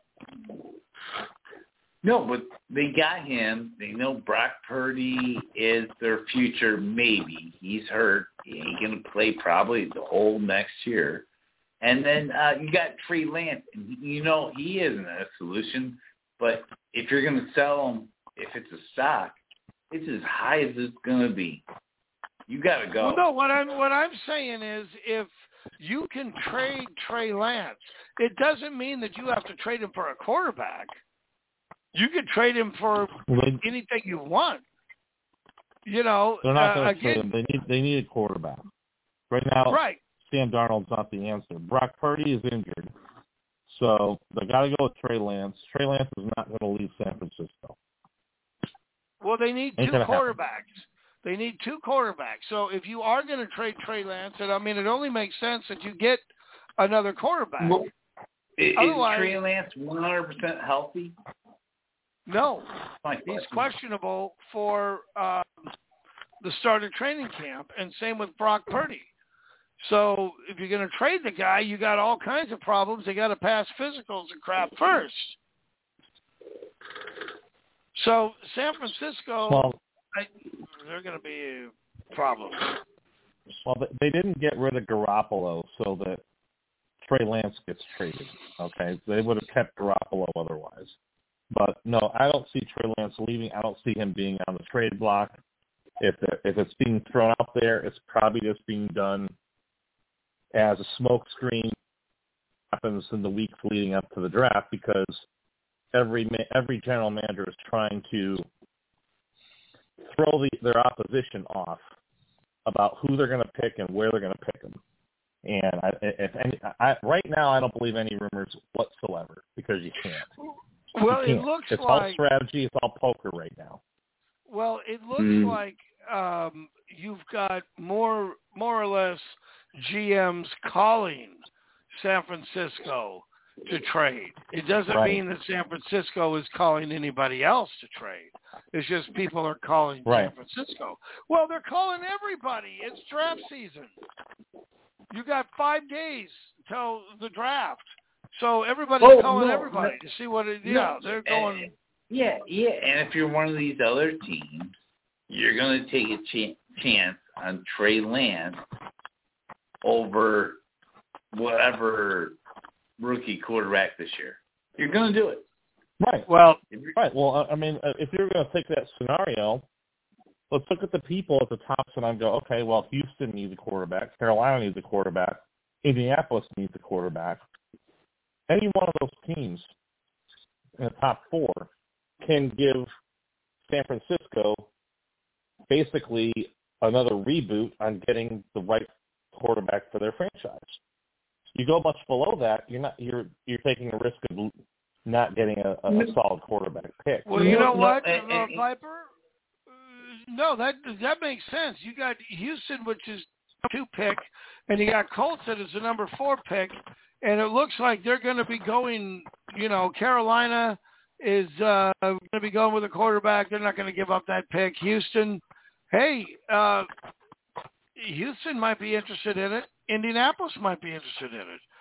No, but they got him. They know Brock Purdy is their future, maybe. He's hurt. He ain't going to play probably the whole next year. And then uh, you got Trey Lance. And you know he isn't a solution, but if you're going to sell him, if it's a stock, it's as high as it's going to be. You got to go. Well, no, what I'm what I'm saying is, if you can trade Trey Lance, it doesn't mean that you have to trade him for a quarterback. You can trade him for They, anything you want. You know, they're not uh, going to trade again, him. They need they need a quarterback. Right now, right? Sam Darnold's not the answer. Brock Purdy is injured, so they got to go with Trey Lance. Trey Lance is not going to leave San Francisco. Well, they need Ain't two gonna happen. quarterbacks. They need two quarterbacks. So if you are going to trade Trey Lance, and I mean, it only makes sense that you get another quarterback. Well, is Otherwise- Trey Lance one hundred percent healthy? No, My he's question. questionable for um, the start of training camp, and same with Brock Purdy. So if you're going to trade the guy, you got all kinds of problems. They got to pass physicals and crap first. So San Francisco, Well, I, they're going to be a problem. well, they didn't get rid of Garoppolo so that Trey Lance gets traded. Okay, they would have kept Garoppolo otherwise. But no, I don't see Trey Lance leaving. I don't see him being on the trade block. If if it's being thrown out there, it's probably just being done as a smokescreen. Happens in the weeks leading up to the draft because every every general manager is trying to throw the, their opposition off about who they're going to pick and where they're going to pick them. And I, if any, I, right now, I don't believe any rumors whatsoever because you can't. Well, You it can't. looks it's all like strategy. It's all poker right now. well, it looks Mm. like um, you've got more more or less G Ms calling San Francisco to trade. It doesn't Right. mean that San Francisco is calling anybody else to trade. It's just people are calling Right. San Francisco. Well, they're calling everybody. It's draft season. You got five days till the draft. So everybody's Oh, calling no, everybody no. to see what it, yeah, No, they're and- going. Yeah, yeah, and if you're one of these other teams, you're going to take a ch- chance on Trey Lance over whatever rookie quarterback this year. You're going to do it. Right. Well, right. Well, I mean, if you're going to take that scenario, let's look at the people at the top and go, okay, well, Houston needs a quarterback. Carolina needs a quarterback. Indianapolis needs a quarterback. Any one of those teams in the top four can give San Francisco basically another reboot on getting the right quarterback for their franchise. You go much below that, you're not you're you're taking a risk of not getting a, a solid quarterback pick. Well, you know No, what, no, uh, and, and, Viper? Uh, no, that that makes sense. You got Houston, which is two pick, and you got Colts that is the number four pick, and it looks like they're going to be going. You know, Carolina is uh, going to be going with a quarterback. They're not going to give up that pick. Houston, hey, uh, Houston might be interested in it. Indianapolis might be interested in it,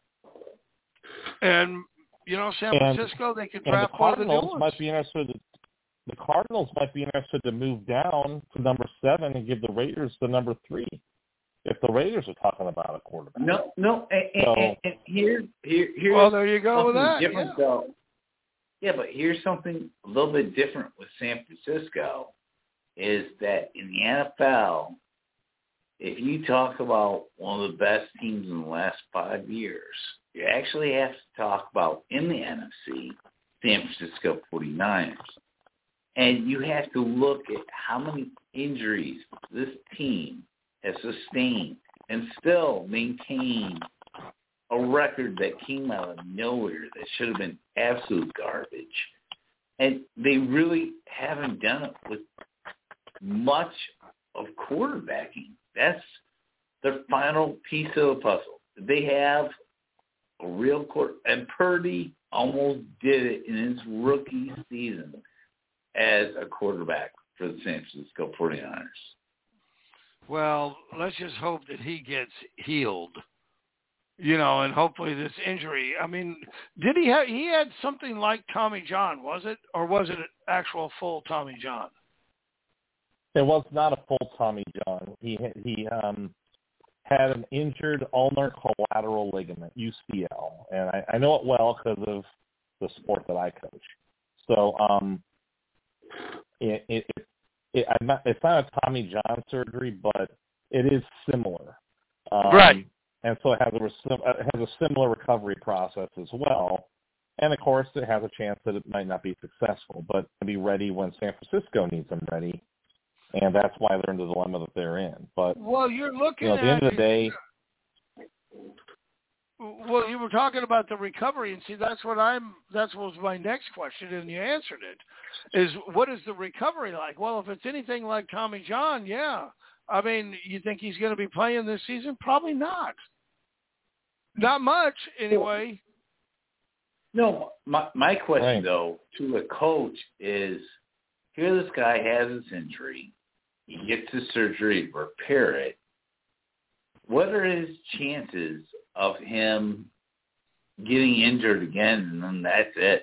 and you know, San Francisco, they could draft one of the new ones. Might be interested. The Cardinals might be interested to move down to number seven and give the Raiders the number three, if the Raiders are talking about a quarterback. No, no, and, so, and, and here, here, here's well, there you go with that. Different, yeah. though. Yeah, but here's something a little bit different with San Francisco, is that in the N F L, if you talk about one of the best teams in the last five years, you actually have to talk about, in the N F C, San Francisco forty-niners. And you have to look at how many injuries this team has sustained and still maintain a record that came out of nowhere that should have been absolute garbage. And they really haven't done it with much of quarterbacking. That's the final piece of the puzzle. They have a real quarter, and Purdy almost did it in his rookie season as a quarterback for the San Francisco forty-niners. Well, let's just hope that he gets healed, you know, and hopefully this injury. I mean, did he have? He had something like Tommy John, was it, or was it an actual full Tommy John? It was not a full Tommy John. He he um, had an injured ulnar collateral ligament, U C L, and I, I know it well because of the sport that I coach. So um, it, it, it, I'm not, it's not a Tommy John surgery, but it is similar. Um, right. And so it has a it has a similar recovery process as well. And of course, it has a chance that it might not be successful, but to be ready when San Francisco needs them ready. And that's why they're in the dilemma that they're in. But well, you're looking you know, at the at end of the day. Well, you were talking about the recovery, and see, that's what I'm. That was my next question, and you answered it. Is what is the recovery like? Well, if it's anything like Tommy John, yeah. I mean, you think he's going to be playing this season? Probably not. Not much, anyway. No, my my question right. though to a coach is: here, this guy has his injury. He gets his surgery to repair it. What are his chances of him getting injured again, and then that's it?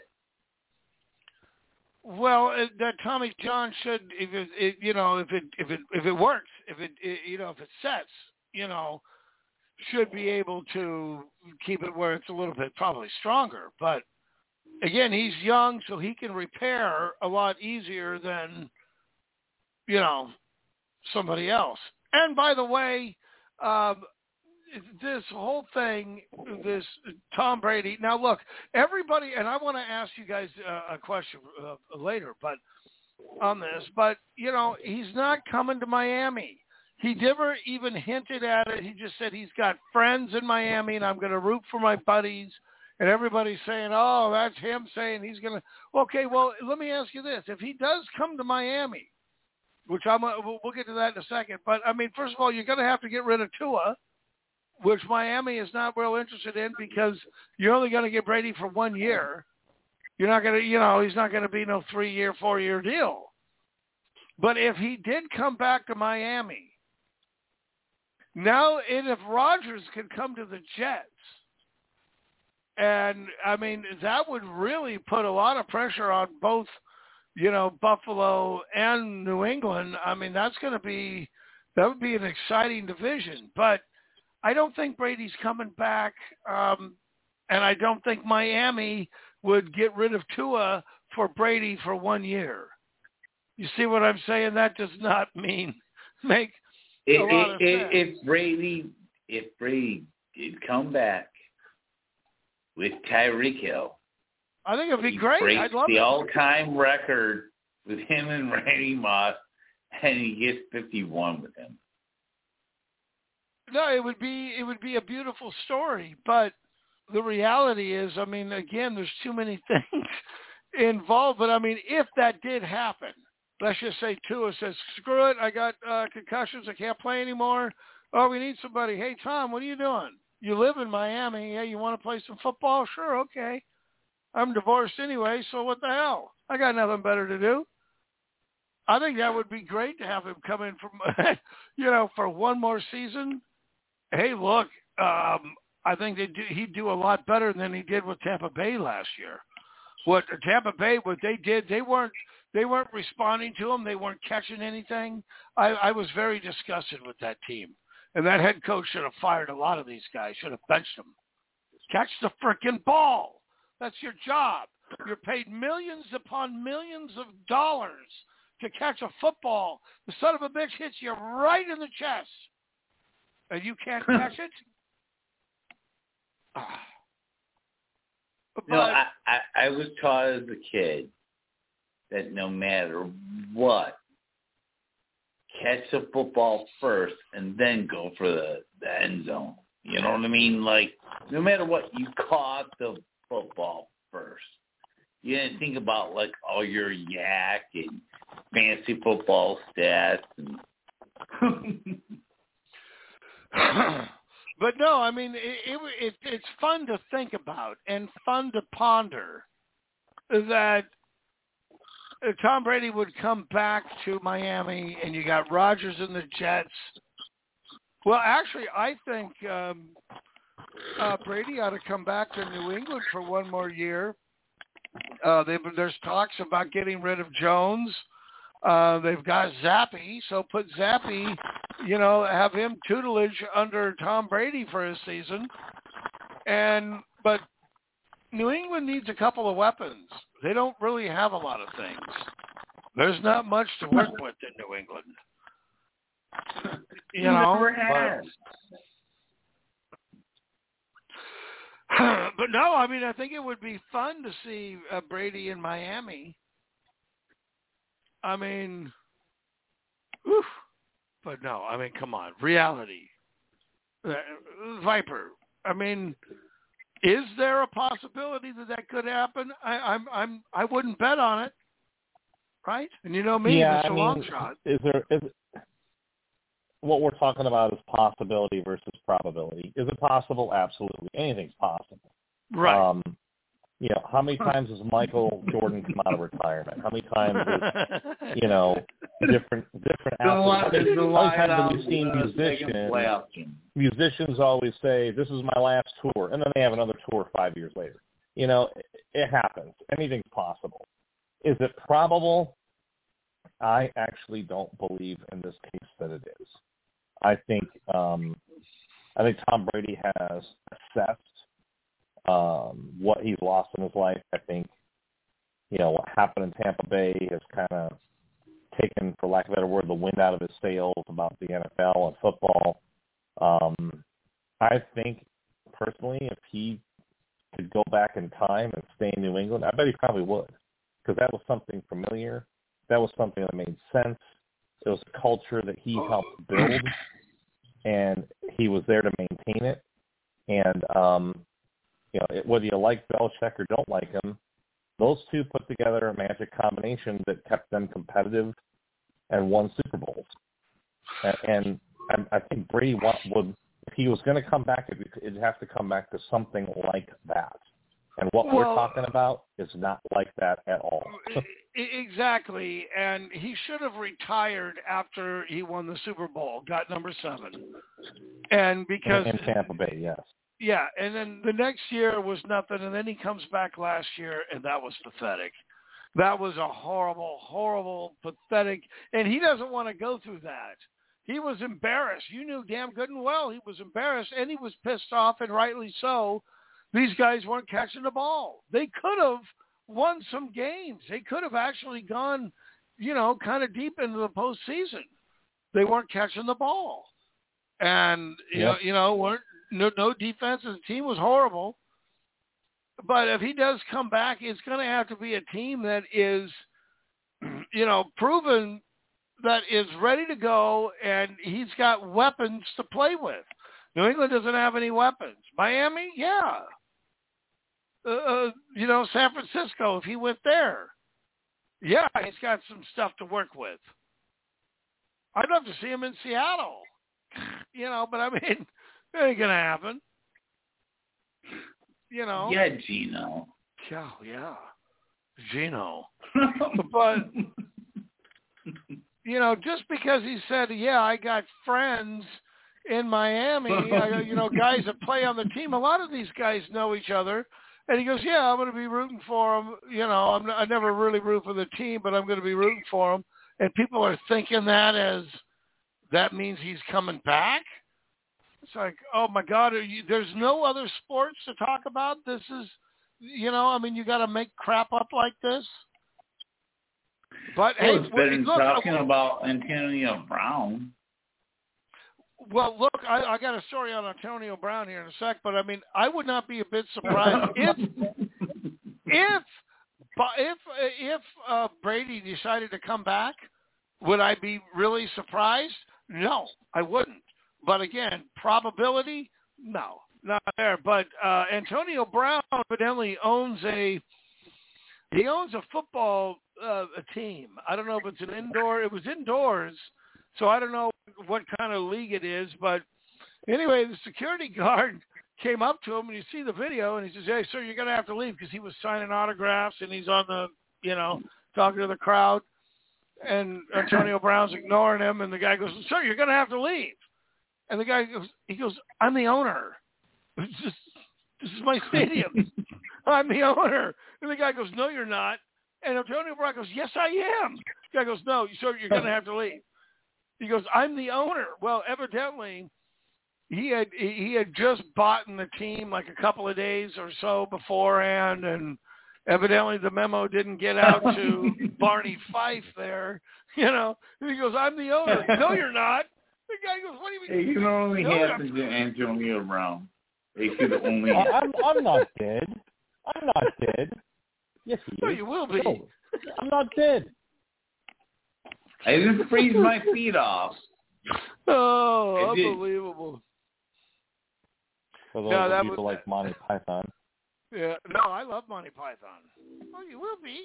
Well, it, that Tommy John should, if it, it, you know, if it if it if it works, if it, it you know if it sets, you know, should be able to keep it where it's a little bit probably stronger. But again, he's young, so he can repair a lot easier than, you know, somebody else. And by the way, um, this whole thing, this Tom Brady. Now, look, everybody, and I want to ask you guys uh, a question uh, later, but on this, but you know, he's not coming to Miami. He never even hinted at it. He just said he's got friends in Miami, and I'm going to root for my buddies. And everybody's saying, "Oh, that's him saying he's going to." Okay, well, let me ask you this: if he does come to Miami, which I'm, we'll get to that in a second, but I mean, first of all, you're going to have to get rid of Tua, which Miami is not real interested in because you're only going to get Brady for one year. You're not going to, you know, he's not going to be no three-year, four-year deal. But if he did come back to Miami, now, and if Rodgers could come to the Jets, and, I mean, that would really put a lot of pressure on both, you know, Buffalo and New England. I mean, that's going to be That would be an exciting division. But I don't think Brady's coming back, um, and I don't think Miami would get rid of Tua for Brady for one year. You see what I'm saying? That does not mean make If, a lot of if, sense. if Brady, if Brady did come back with Tyreek Hill, I think it'd be he great. breaks I'd love the it. all-time record with him and Randy Moss, and he gets fifty-one with him. No, it would be it would be a beautiful story, but the reality is, I mean, again, there's too many things involved. But I mean, if that did happen, let's just say Tua says, "Screw it, I got uh, concussions, I can't play anymore. Oh, we need somebody. Hey, Tom, what are you doing? You live in Miami. Yeah, you want to play some football? Sure, okay. I'm divorced anyway, so what the hell? I got nothing better to do." I think that would be great to have him come in from, you know, for one more season. Hey, look, um, I think they do, he'd do a lot better than he did with Tampa Bay last year. What Tampa Bay, what they did, they weren't they weren't responding to him. They weren't catching anything. I, I was very disgusted with that team. And that head coach should have fired a lot of these guys, should have benched them. Catch the frickin' ball. That's your job. You're paid millions upon millions of dollars to catch a football. The son of a bitch hits you right in the chest, and you can't catch it? But, No, I, I, I was taught as a kid that no matter what, catch the football first and then go for the, the end zone. You know what I mean? Like, no matter what, you caught the football first. You didn't think about, like, all your yak and fancy football stats. And But no, I mean, it, it, it, it's fun to think about and fun to ponder that Tom Brady would come back to Miami and you got Rodgers and the Jets. Well, actually, I think um, uh, Brady ought to come back to New England for one more year. Uh, there's talks about getting rid of Jones. Uh, they've got Zappe, so put Zappe, you know, have him tutelage under Tom Brady for his season. And but New England needs a couple of weapons. They don't really have a lot of things. There's not much to work with in New England. You know, never has. But, but no, I mean, I think it would be fun to see uh, Brady in Miami. I mean, oof. But no, I mean, come on, reality. Uh, Viper, I mean, is there a possibility that that could happen? I, I'm, I'm, I wouldn't bet on it, right? And you know me, yeah, it's a I mean, long shot. Is there? Is what we're talking about is possibility versus probability. Is it possible? Absolutely, anything's possible. Right. Um, you know, how many times has Michael Jordan come out of retirement? How many times has, you know, different different athletes? How many times have we seen musicians? Musicians always say, "This is my last tour," and then they have another tour five years later. You know, it, it happens. Anything's possible. Is it probable? I actually don't believe in this case that it is. I think um, I think Tom Brady has assessed um, what he's lost in his life. I think, you know, what happened in Tampa Bay has kind of taken, for lack of a better word, the wind out of his sails about the N F L and football. Um, I think, personally, if he could go back in time and stay in New England, I bet he probably would, because that was something familiar. That was something that made sense. It was a culture that he helped build, and he was there to maintain it. And, um, you know, it, whether you like Belichick or don't like him, those two put together a magic combination that kept them competitive and won Super Bowls. And, and I, I think Brady would, if he was going to come back, it, it'd have to come back to something like that. And what well, we're talking about is not like that at all. Exactly. And he should have retired after he won the Super Bowl, got number seven. And because in Tampa Bay, yes. Yeah, and then the next year was nothing, and then he comes back last year, and that was pathetic. That was a horrible, horrible, pathetic, and he doesn't want to go through that. he was embarrassed. You knew damn good and well he was embarrassed, and he was pissed off, and rightly so. These guys weren't catching the ball. They could have won some games. They could have actually gone, you know, kind of deep into the postseason. They weren't catching the ball. And, you yep. know, you know, weren't, no, no defense. The team was horrible. But if he does come back, it's going to have to be a team that is, you know, proven that is ready to go, and he's got weapons to play with. New England doesn't have any weapons. Miami, yeah. Uh, uh, you know, San Francisco, if he went there, yeah, he's got some stuff to work with. I'd love to see him in Seattle, you know, but I mean, it ain't going to happen. You know. Yeah, Gino. Yeah, yeah. Gino. But, you know, just because he said, yeah, I got friends in Miami, I, you know, guys that play on the team, a lot of these guys know each other. And he goes, yeah, I'm going to be rooting for him. You know, I'm, I never really root for the team, but I'm going to be rooting for him. And people are thinking that as that means he's coming back. It's like, oh, my God, are you, there's no other sports to talk about? This is, you know, I mean, you got to make crap up like this. But, well, hey, it's better than look, talking I, about Antonio Brown. Well, look, I, I got a story on Antonio Brown here in a sec, but, I mean, I would not be a bit surprised if if if if uh, Brady decided to come back. Would I be really surprised? No, I wouldn't. But, again, probability, no, not there. But uh, Antonio Brown evidently owns a he owns a football uh, a team. I don't know if it's an indoor. It was indoors. So I don't know what kind of league it is, but anyway, the security guard came up to him, and you see the video, and he says, hey, sir, you're going to have to leave, because he was signing autographs, and he's on the, you know, talking to the crowd, and Antonio Brown's ignoring him, and the guy goes, sir, you're going to have to leave. And the guy goes, he goes, I'm the owner. It's just, this is my stadium. I'm the owner. And the guy goes, no, you're not. And Antonio Brown goes, yes, I am. The guy goes, no, sir, you're going to have to leave. He goes, I'm the owner. Well, evidently, he had he had just bought in the team like a couple of days or so beforehand, and evidently the memo didn't get out to Barney Fife there, you know. And he goes, I'm the owner. No, you're not. The guy goes, what do you mean? It can only no, happen to Antonio Brown. They could only. I'm, I'm not dead. I'm not dead. Yes, he no, is. you will be. No, I'm not dead. I just freeze my feet off. Oh, it unbelievable. For those No, that people was, like Monty Python. Yeah, no, I love Monty Python. Oh, you will be.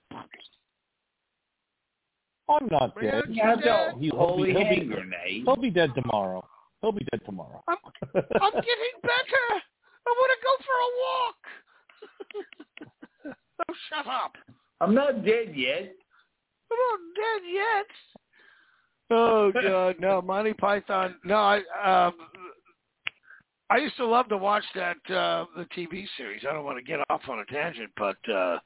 I'm not Bring dead. out Yeah, your dad. He, he'll, Holy be, he'll, hand be, grenade. he'll be dead tomorrow. He'll be dead tomorrow. I'm, I'm getting better. I want to go for a walk. Oh, shut up. I'm not dead yet. I'm not dead yet. Oh, God, no, Monty Python. No, I um, I used to love to watch that, uh, the T V series. I don't want to get off on a tangent, but uh,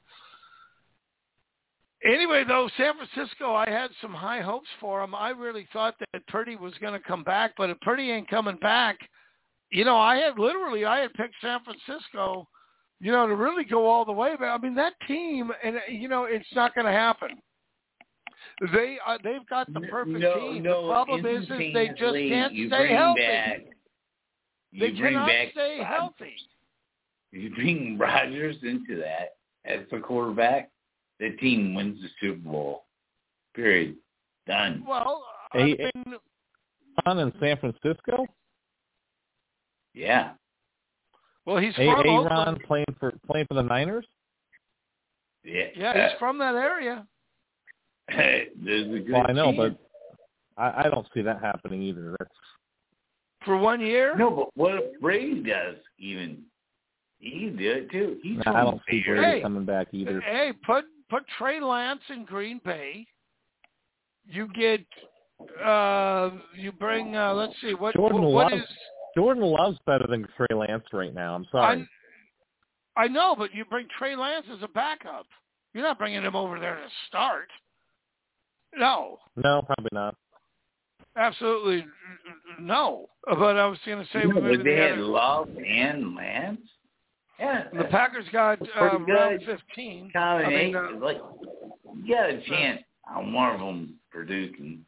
anyway, though, San Francisco, I had some high hopes for them. I really thought that Purdy was going to come back, but if Purdy ain't coming back, you know, I had literally, I had picked San Francisco, you know, to really go all the way. But, I mean, that team, and, you know, it's not going to happen. They uh, they've got the perfect no, team. No, the problem is, is they just can't stay healthy. Back, they you bring cannot back stay Rod, healthy. You bring Rodgers into that as the quarterback, the team wins the Super Bowl. Period. Done. Well, Hey, I mean, on in San Francisco? Yeah. Well, he's Hey, from Aaron Oakland. playing for playing for the Niners? Yeah. Yeah, he's from that area. There's a good Well, I know, chance. but I, I don't see that happening either. That's For one year? No, but what if Brady does even? He can do it too. He's I don't see fair. Brady Hey. coming back either. Hey, put put Trey Lance in Green Bay. You get, uh, you bring, uh, let's see, what Jordan what, what Love. is... Jordan Love's better than Trey Lance right now. I'm sorry. I, I know, but you bring Trey Lance as a backup. You're not bringing him over there to start. No. No, probably not. absolutely no. But I was going to say No, maybe but they the had other, Love and Lance. Yeah, the Packers got uh, pretty round good fifteen. combination. I mean, uh, like, you got a chance on one of them producing.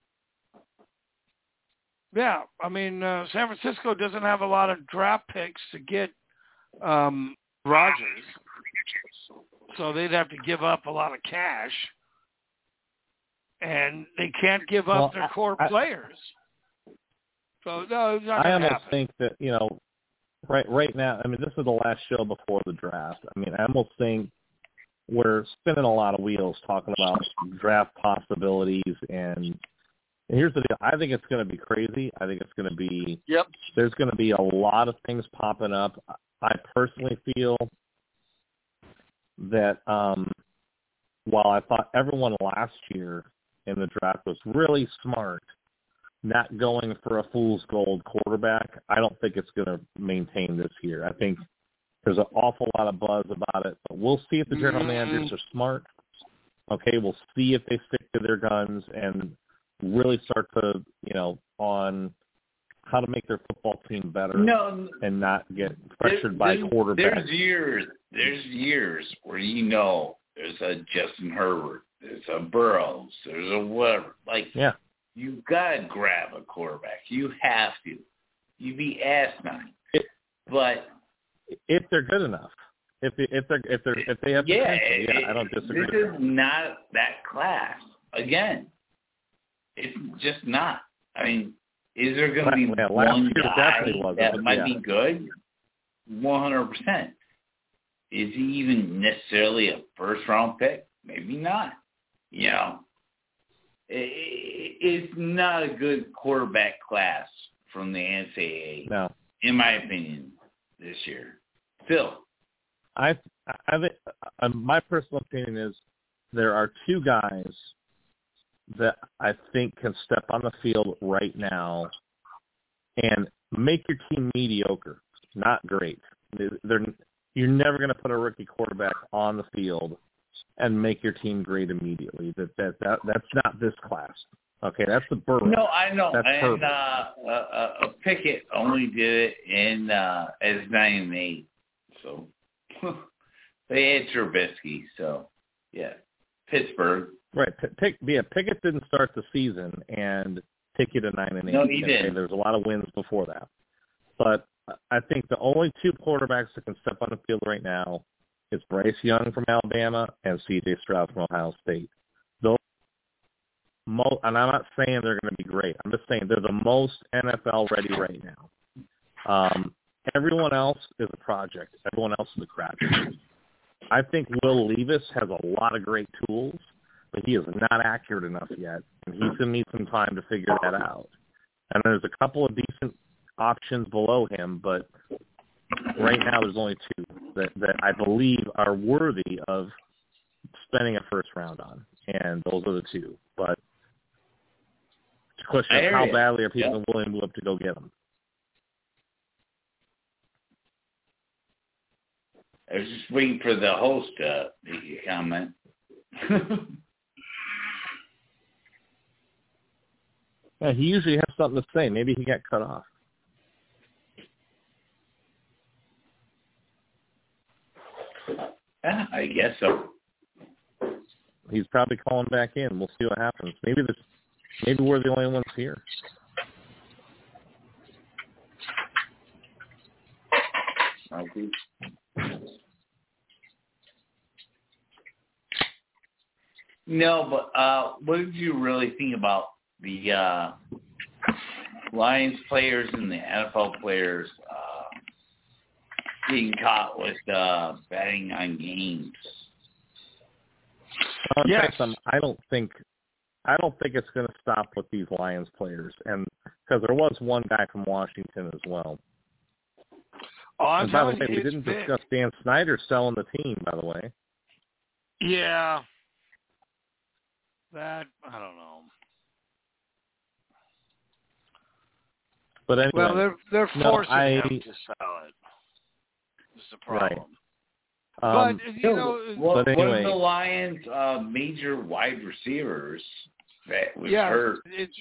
Yeah, I mean, uh, San Francisco doesn't have a lot of draft picks to get um, Rodgers, so they'd have to give up a lot of cash, and they can't give up Well, their core I, players. So no, it's not I going to almost happen. think that, you know, right right now, I mean, this is the last show before the draft. I mean, I almost think we're spinning a lot of wheels talking about draft possibilities. And, and here's the deal. I think it's going to be crazy. I think it's going to be Yep. there's going to be a lot of things popping up. I personally feel that um, while I thought everyone last year in the draft was really smart, not going for a fool's gold quarterback, I don't think it's going to maintain this year. I think there's an awful lot of buzz about it, but we'll see if the general managers are smart. Okay, we'll see if they stick to their guns and really start to, you know, on how to make their football team better No, and not get pressured by there's, quarterbacks. There's years, there's years where you know there's a Justin Herbert, there's a Burrows, there's a whatever. Like, yeah. you got to grab a quarterback. You have to. You'd be asinine. It, but if they're good enough, if they, if they're if they if they have yeah, potential, yeah, it, I don't disagree. This is not that class. Again, it's just not. I mean, is there going to be yeah, one guy that it, might yeah. be good? One hundred percent. Is he even necessarily a first round pick? Maybe not. You know. It's not a good quarterback class from the N C A A, no. in my opinion, this year. Phil? I, I think, uh, my personal opinion is there are two guys that I think can step on the field right now and make your team mediocre, not great. They're, you're never going to put a rookie quarterback on the field and make your team great immediately. That that, that that's not this class. Okay, that's the Burrow. No, I know. That's and uh, uh, uh, Pickett only did it in uh, as nine and eight. So they had Trubisky. So yeah, Pittsburgh. Right. Pick, yeah, Pickett didn't start the season and take you to nine and eight. No, he okay? didn't. There's a lot of wins before that. But I think the only two quarterbacks that can step on the field right now is Bryce Young from Alabama and C J Stroud from Ohio State. Those, mo- and I'm not saying they're going to be great. I'm just saying they're the most N F L ready right now. Um, everyone else is a project. Everyone else is a crap. I think Will Levis has a lot of great tools, but he is not accurate enough yet, and he's going to need some time to figure that out. And there's a couple of decent options below him, but right now there's only two that, that I believe are worthy of spending a first round on, and those are the two. But it's a question of how you. badly are people Yep. willing to move up to go get them. I was just waiting for the host to make a comment. Yeah, he usually has something to say. Maybe he got cut off. Yeah, I guess so. He's probably calling back in. We'll see what happens. Maybe this, maybe we're the only ones here. Okay. No, but uh, what did you really think about the uh, Lions players and the N F L players uh, getting caught with uh, betting on games? Yes. I don't think I don't think it's going to stop with these Lions players, and because there was one guy from Washington as well. Oh, I'm and by the telling way, you, we it's didn't big. discuss Dan Snyder selling the team. By the way, Yeah. That, I don't know. but anyway, Well, they're they're no, forcing I, him to sell it. That's the problem. Right. Um, but you know, well, but anyway, one of the Lions' uh, major wide receivers that was yeah, hurt. it's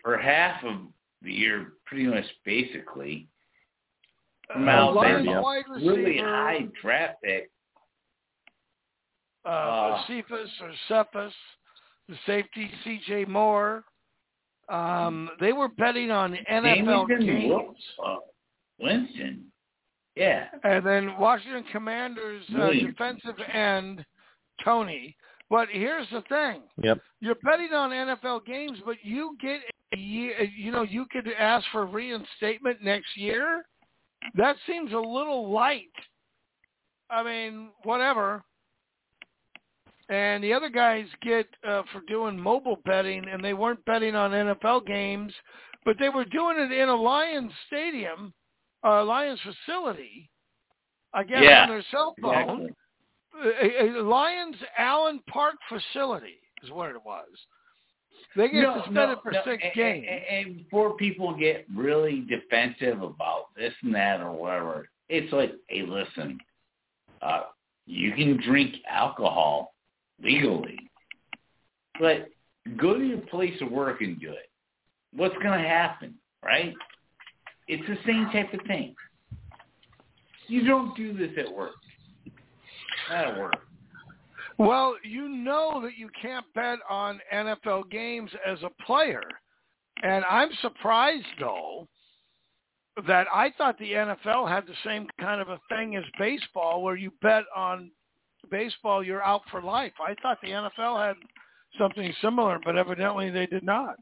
for half of the year, pretty much basically. From Uh, Alabama, wide really receiver, high draft pick. uh, Uh, Cephas or Cephas, the safety C J Moore. Um, they were betting on N F L Jameson games. Wilson, uh, Winston. Yeah. And then Washington Commanders uh, Williams. defensive end, Tony. But here's the thing. Yep. You're betting on N F L games, but you get a year, you know, you could ask for reinstatement next year. That seems a little light. I mean, whatever. And the other guys get uh, for doing mobile betting, and they weren't betting on N F L games, but they were doing it in a Lions stadium, uh, Lions facility, I guess, Yeah, on their cell phone. exactly. A, a Lions Allen Park facility is what it was. They get No, suspended no, for no. six and, games. And, and before people get really defensive about this and that or whatever, it's like, hey, listen, uh, you can drink alcohol legally, but go to your place of work and do it. What's going to happen, right? It's the same type of thing. You don't do this at work. Not at work. Well, you know that you can't bet on N F L games as a player. And I'm surprised, though, that I thought the N F L had the same kind of a thing as baseball where you bet on baseball, you're out for life. I thought the N F L had something similar, but evidently they did not.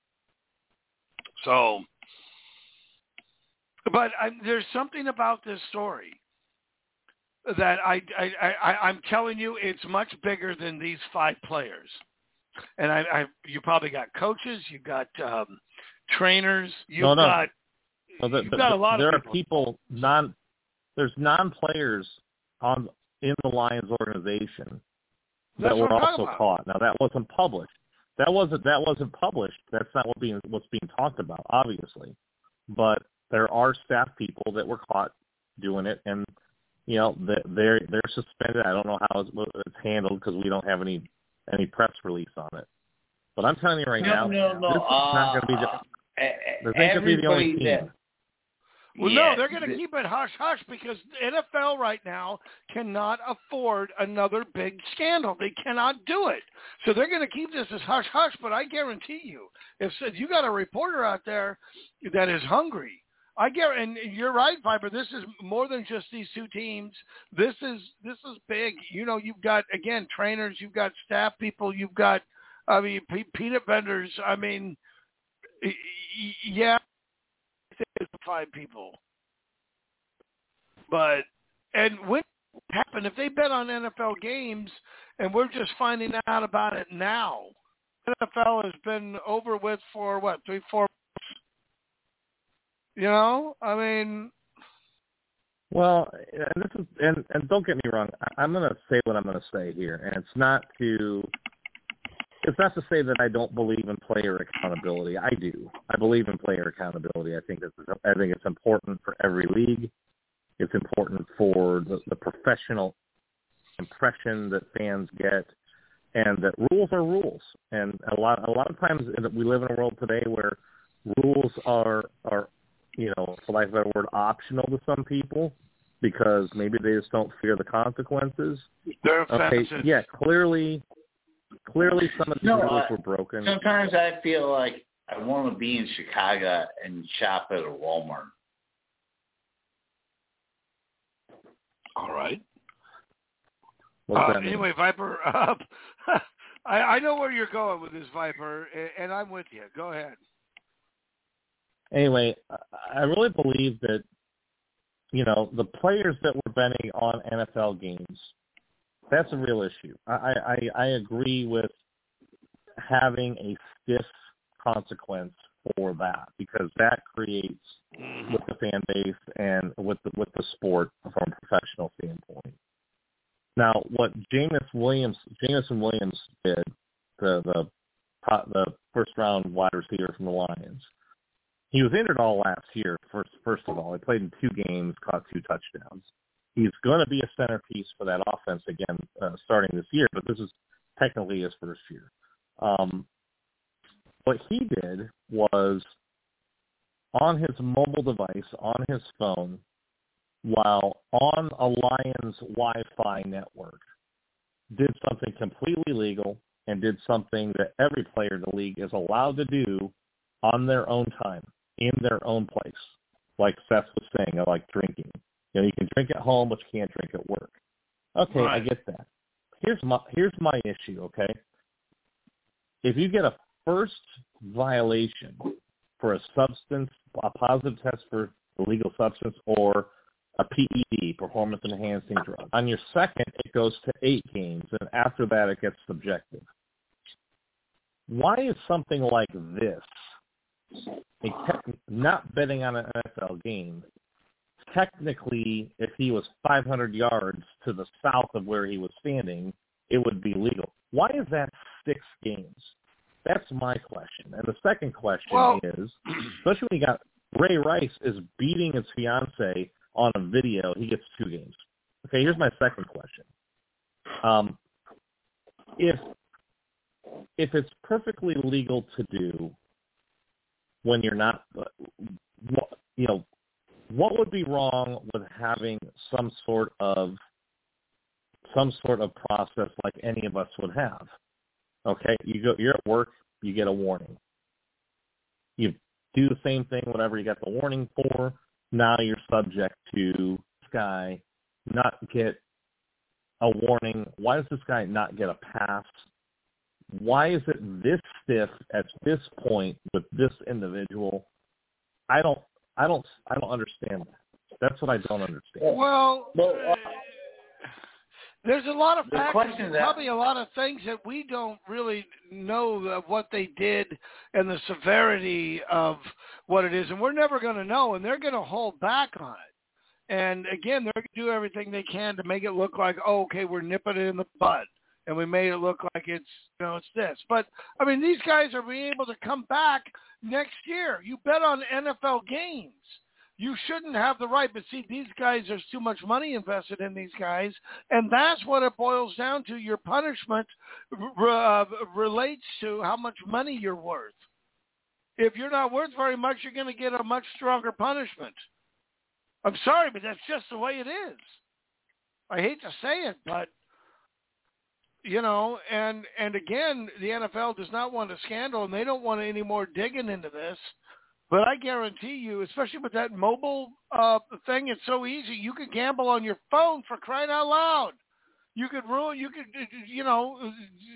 So, but I, there's something about this story that I, I, I, I'm telling you, it's much bigger than these five players. And I, I you probably got coaches, you've got um, trainers, you've no, no. got no, the, you've the, got a lot there of people. people. There are people non. There's non-players on in the Lions organization that That's were what I'm also talking about. caught. Now that wasn't published. That wasn't that wasn't published. That's not what being what's being talked about, obviously. But there are staff people that were caught doing it, and you know they're they're suspended. I don't know how it's, it's handled because we don't have any any press release on it. But I'm telling you right no, now, no, no. this is uh, not going to be the this ain't going to be the only team. That, Well, yeah, no, they're going to the, keep it hush-hush because the N F L right now cannot afford another big scandal. They cannot do it. So they're going to keep this as hush-hush, but I guarantee you, if if you got a reporter out there that is hungry, I guarantee, and you're right, Viper, this is more than just these two teams. This is this is big. You know, you've got, again, trainers, you've got staff people, you've got, I mean, pe- peanut vendors. I mean, y- y- yeah. It's five people, but and when it happen if they bet on N F L games and we're just finding out about it now? N F L has been over with for what three, four months. You know, I mean, well, and this is and, and don't get me wrong. I, I'm going to say what I'm going to say here, and it's not to. It's not to say that I don't believe in player accountability. I do. I believe in player accountability. I think that's, I think it's important for every league. It's important for the, the professional impression that fans get, and that rules are rules. And a lot, a lot of times we live in a world today where rules are, are, you know, for lack of a better word, optional to some people because maybe they just don't fear the consequences. they're Okay, offensive. yeah, clearly. Clearly, some of the No, rules uh, were broken. sometimes I feel like I want to be in Chicago and shop at a Walmart. All right. What's Uh, that mean? anyway, Viper, uh, I, I know where you're going with this, Viper, and I'm with you. Go ahead. Anyway, I really believe that, you know, the players that were betting on N F L games, that's a real issue. I, I, I agree with having a stiff consequence for that because that creates with the fan base and with the with the sport from a professional standpoint. Now, what Jameis Williams, Jameson Williams did, the the the first round wide receiver from the Lions, he was injured all last year. First, first of all, he played in two games, caught two touchdowns. He's going to be a centerpiece for that offense again, uh, starting this year. But this is technically his first year. Um, what he did was on his mobile device, on his phone, while on a Lions Wi-Fi network, did something completely legal and did something that every player in the league is allowed to do on their own time, in their own place. Like Seth was saying, I like drinking. You know, you can drink at home, but you can't drink at work. Okay, right. I get that. Here's my here's my issue, okay? If you get a first violation for a substance, a positive test for illegal substance, or a P E D, performance-enhancing drug, on your second, it goes to eight games, and after that, it gets subjective. Why is something like this, a te- not betting on an N F L game, technically, if he was five hundred yards to the south of where he was standing, it would be legal? Why is that six games? That's my question. And the second question well, is, especially when you got Ray Rice is beating his fiance on a video, he gets two games. Okay, here's my second question. Um, if if it's perfectly legal to do when you're not, you know, what would be wrong with having some sort of some sort of process like any of us would have? Okay, you go, you're at work, you get a warning. You do the same thing, whatever you got the warning for. Now you're subject to this guy not get a warning. Why does this guy not get a pass? Why is it this stiff at this point with this individual? I don't, I don't, I don't understand that. That's what I don't understand. Well, well uh, there's a lot of the factors, that, probably a lot of things that we don't really know of what they did and the severity of what it is, and we're never going to know, and they're going to hold back on it. And again, they're going to do everything they can to make it look like, oh, okay, we're nipping it in the bud, and we made it look like it's, you know, it's this. But I mean, these guys are being able to come back next year. You bet on N F L games. You shouldn't have the right, but see, these guys, there's too much money invested in these guys, and that's what it boils down to. Your punishment uh, relates to how much money you're worth. If you're not worth very much, you're going to get a much stronger punishment. I'm sorry, but that's just the way it is. I hate to say it, but, you know, and, and again, the N F L does not want a scandal, and they don't want any more digging into this. But I guarantee you, especially with that mobile uh, thing, it's so easy. You could gamble on your phone, for crying out loud. You could ruin, you could, you know,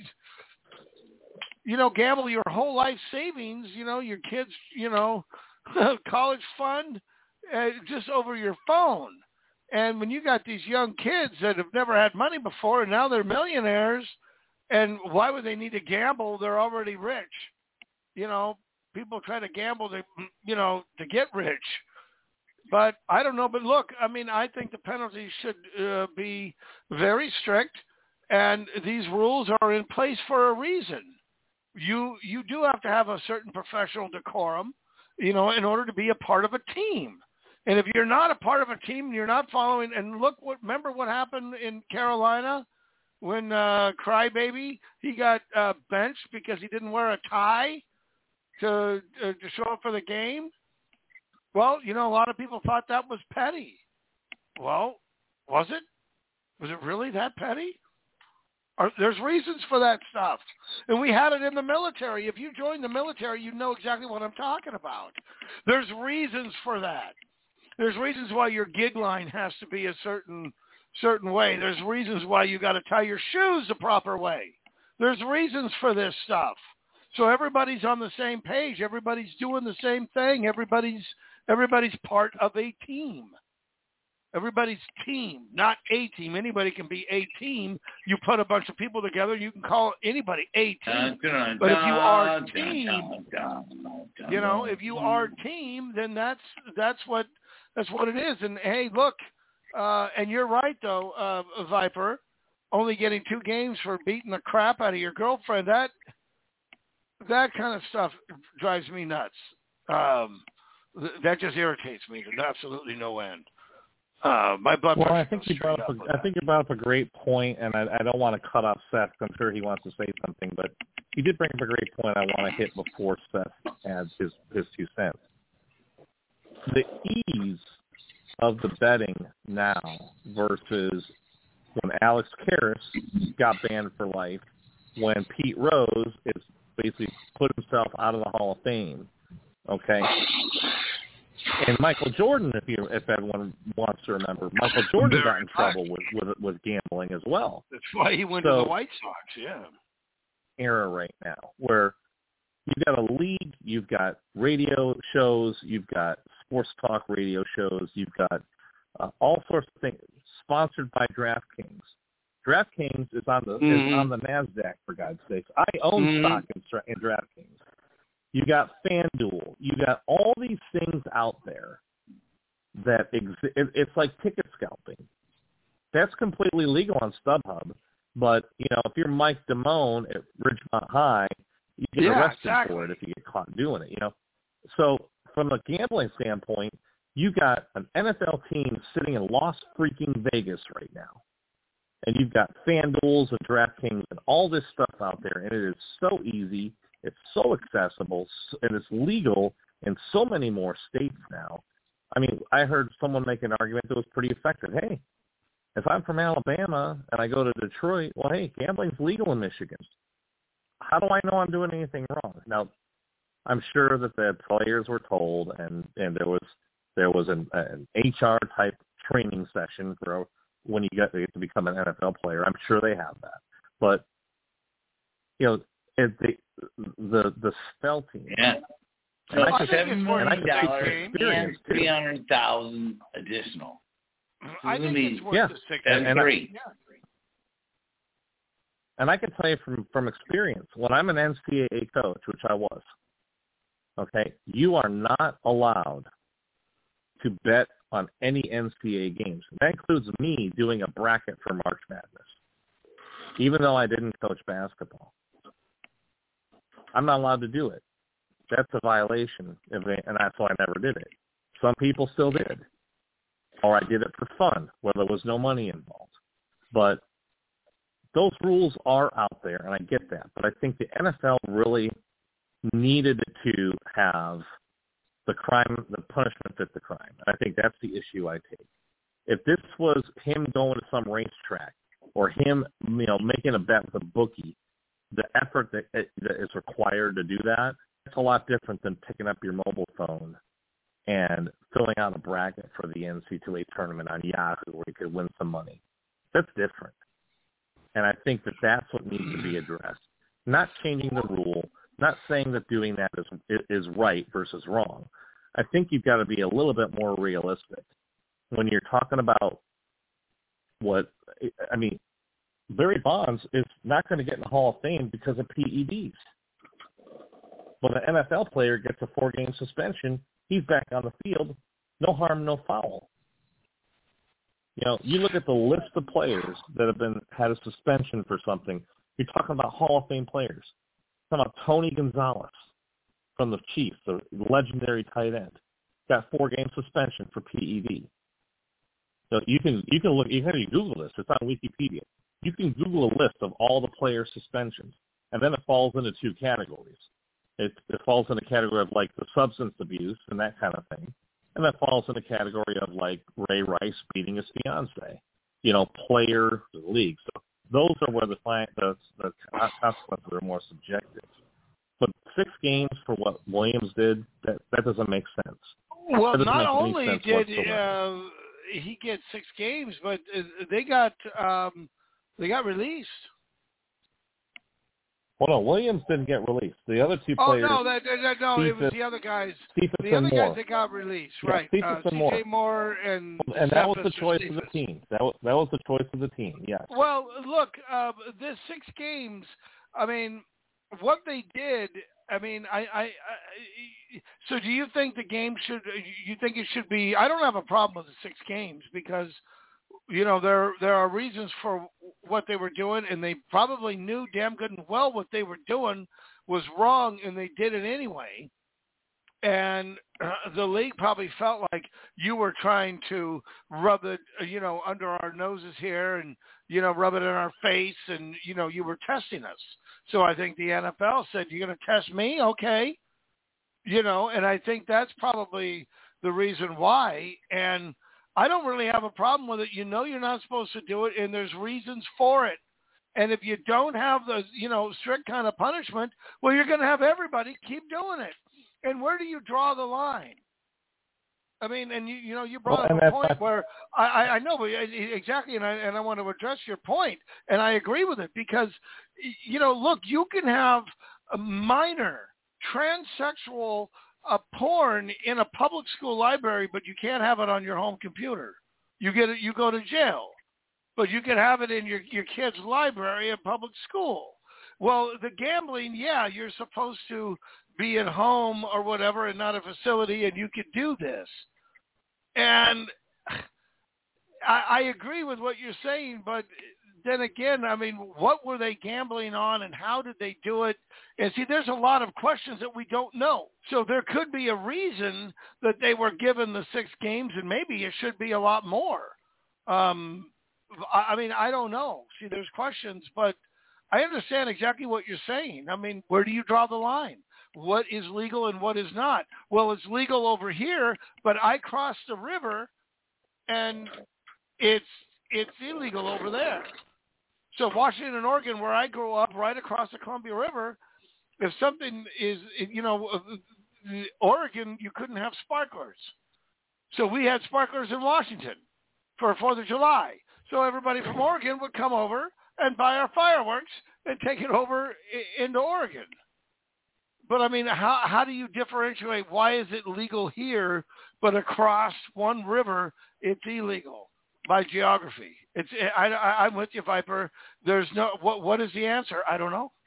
you know, gamble your whole life savings, you know, your kids, you know, college fund, uh, just over your phone. And when you got these young kids that have never had money before, and now they're millionaires, and why would they need to gamble? They're already rich, you know. People try to gamble to, you know, to get rich. But I don't know. But look, I mean, I think the penalties should uh, be very strict, and these rules are in place for a reason. You you do have to have a certain professional decorum, you know, in order to be a part of a team. And if you're not a part of a team, you're not following. And look, what remember what happened in Carolina when uh, Crybaby, he got uh, benched because he didn't wear a tie to uh, to show up for the game? Well, you know, a lot of people thought that was petty. Well, was it? Was it really that petty? Or, there's reasons for that stuff. And we had it in the military. If you join the military, you know exactly what I'm talking about. There's reasons for that. There's reasons why your gig line has to be a certain certain way. There's reasons why you got to tie your shoes the proper way. There's reasons for this stuff. So everybody's on the same page. Everybody's doing the same thing. Everybody's everybody's part of a team. Everybody's team, not a team. Anybody can be a team. You put a bunch of people together, you can call anybody a team. But if you are team, you know, if you are team, then that's that's what that's what it is. And hey, look, uh, and you're right though, uh, Viper. Only getting two games for beating the crap out of your girlfriend. That. That kind of stuff drives me nuts. Um, th- that just irritates me to absolutely no end. Uh, my blood well, pressure. I think you brought up. A, I think you brought up a great point, and I, I don't want to cut off Seth. I'm sure he wants to say something, but you did bring up a great point. I want to hit before Seth adds his his two cents. The ease of the betting now versus when Alex Karras got banned for life, when Pete Rose is basically put himself out of the Hall of Fame. Okay. And Michael Jordan, if you if everyone wants to remember, Michael Jordan got in trouble with, with with gambling as well. That's why he went so, to the White Sox, yeah. Era right now where you've got a league, you've got radio shows, you've got sports talk radio shows, you've got uh, all sorts of things sponsored by DraftKings. DraftKings is on the mm-hmm. is on the NASDAQ, for God's sakes. I own mm-hmm. stock in, in DraftKings. You got FanDuel. You got all these things out there that exi- it, it's like ticket scalping. That's completely legal on StubHub, but you know if you're Mike Damone at Ridgemont High, you get yeah, arrested exactly. for it if you get caught doing it. You know, so from a gambling standpoint, you got an N F L team sitting in Las freaking Vegas right now, and you've got FanDuels and DraftKings and all this stuff out there, and it is so easy. It's so accessible, and it's legal in so many more states now. I mean, I heard someone make an argument that was pretty effective. Hey, if I'm from Alabama and I go to Detroit, well, hey, gambling's legal in Michigan. How do I know I'm doing anything wrong? Now, I'm sure that the players were told, and, and there was there was an, an H R type training session for when you get to become an N F L player. I'm sure they have that, but you know, it, the the the spelting. Yeah. And So I could, seventy dollars and three hundred thousand additional. I think be, it's worth yeah. the six. And, and, three. I, and I can tell you from from experience, when I'm an N C double A coach, which I was, okay, you are not allowed to bet on any N C double A games. That includes me doing a bracket for March Madness, even though I didn't coach basketball. I'm not allowed to do it. That's a violation, and that's why I never did it. Some people still did, or I did it for fun, where there was no money involved. But those rules are out there, and I get that. But I think the N F L really needed to have the crime, the punishment fit the crime. And I think that's the issue I take. If this was him going to some racetrack or him, you know, making a bet with a bookie, the effort that, that is required to do that, it's a lot different than picking up your mobile phone and filling out a bracket for the N C double A tournament on Yahoo where you could win some money. That's different. And I think that that's what needs to be addressed. Not changing the rule, not saying that doing that is is right versus wrong. I think you've got to be a little bit more realistic when you're talking about what, I mean, Barry Bonds is not going to get in the Hall of Fame because of P E Ds. When an N F L player gets a four-game suspension, he's back on the field, no harm, no foul. You know, you look at the list of players that have been had a suspension for something. You're talking about Hall of Fame players. You're talking about Tony Gonzalez from the Chiefs, the legendary tight end, got four-game suspension for P E D. So you can you can look. You can Google this. It's on Wikipedia. You can Google a list of all the player suspensions, and then it falls into two categories. It, it falls in the category of like the substance abuse and that kind of thing, and that falls in the category of like Ray Rice beating his fiance, you know, player league. So those are where the the, the consequences are more subjective. But six games for what Williams did, that that doesn't make sense. Well, not only did uh, he get six games, but they got um, they got released. Well, no, Williams didn't get released. The other two players. Oh no, that, that, no, Cephas, it was the other guys. Cephas the other and guys Moore. that got released, yeah, right? Cephas uh, and Moore. C J Moore and and that was the choice Cephas. of the team. That was that was the choice of the team. Yes. Well, look, uh, this six games. I mean, what they did. I mean, I, I, I. So, do you think the game should? You think it should be? I don't have a problem with the six games because, you know, there there are reasons for what they were doing, and they probably knew damn good and well what they were doing was wrong, and they did it anyway. And uh, the league probably felt like you were trying to rub it, uh, you know, under our noses here and, you know, rub it in our face and, you know, you were testing us. So I think the N F L said, you're going to test me? Okay. You know, and I think that's probably the reason why. And I don't really have a problem with it. You know you're not supposed to do it, and there's reasons for it. And if you don't have the, you know, strict kind of punishment, well, you're going to have everybody keep doing it. And where do you draw the line? I mean, and you, you know, you brought well, up a point not... where I, I know, but exactly, and I, and I want to address your point, and I agree with it because, you know, look, you can have a minor transsexual uh, porn in a public school library, but you can't have it on your home computer. You get it, you go to jail, but you can have it in your your kid's library at public school. Well, the gambling, yeah, you're supposed to be at home or whatever and not a facility, and you could do this. And I, I agree with what you're saying, but then again, I mean, what were they gambling on and how did they do it? And see, there's a lot of questions that we don't know. So there could be a reason that they were given the six games, and maybe it should be a lot more. Um, I, I mean, I don't know. See, there's questions, but I understand exactly what you're saying. I mean, where do you draw the line? What is legal and what is not? Well, it's legal over here, but I crossed the river and it's it's illegal over there. So Washington and Oregon, where I grew up, right across the Columbia River, if something is, you know, Oregon, you couldn't have sparklers. So we had sparklers in Washington for fourth of July. So everybody from Oregon would come over and buy our fireworks and take it over into Oregon. But, I mean, how how do you differentiate why is it legal here, but across one river it's illegal by geography? It's I, I, I'm with you, Viper. There's no what what is the answer? I don't know.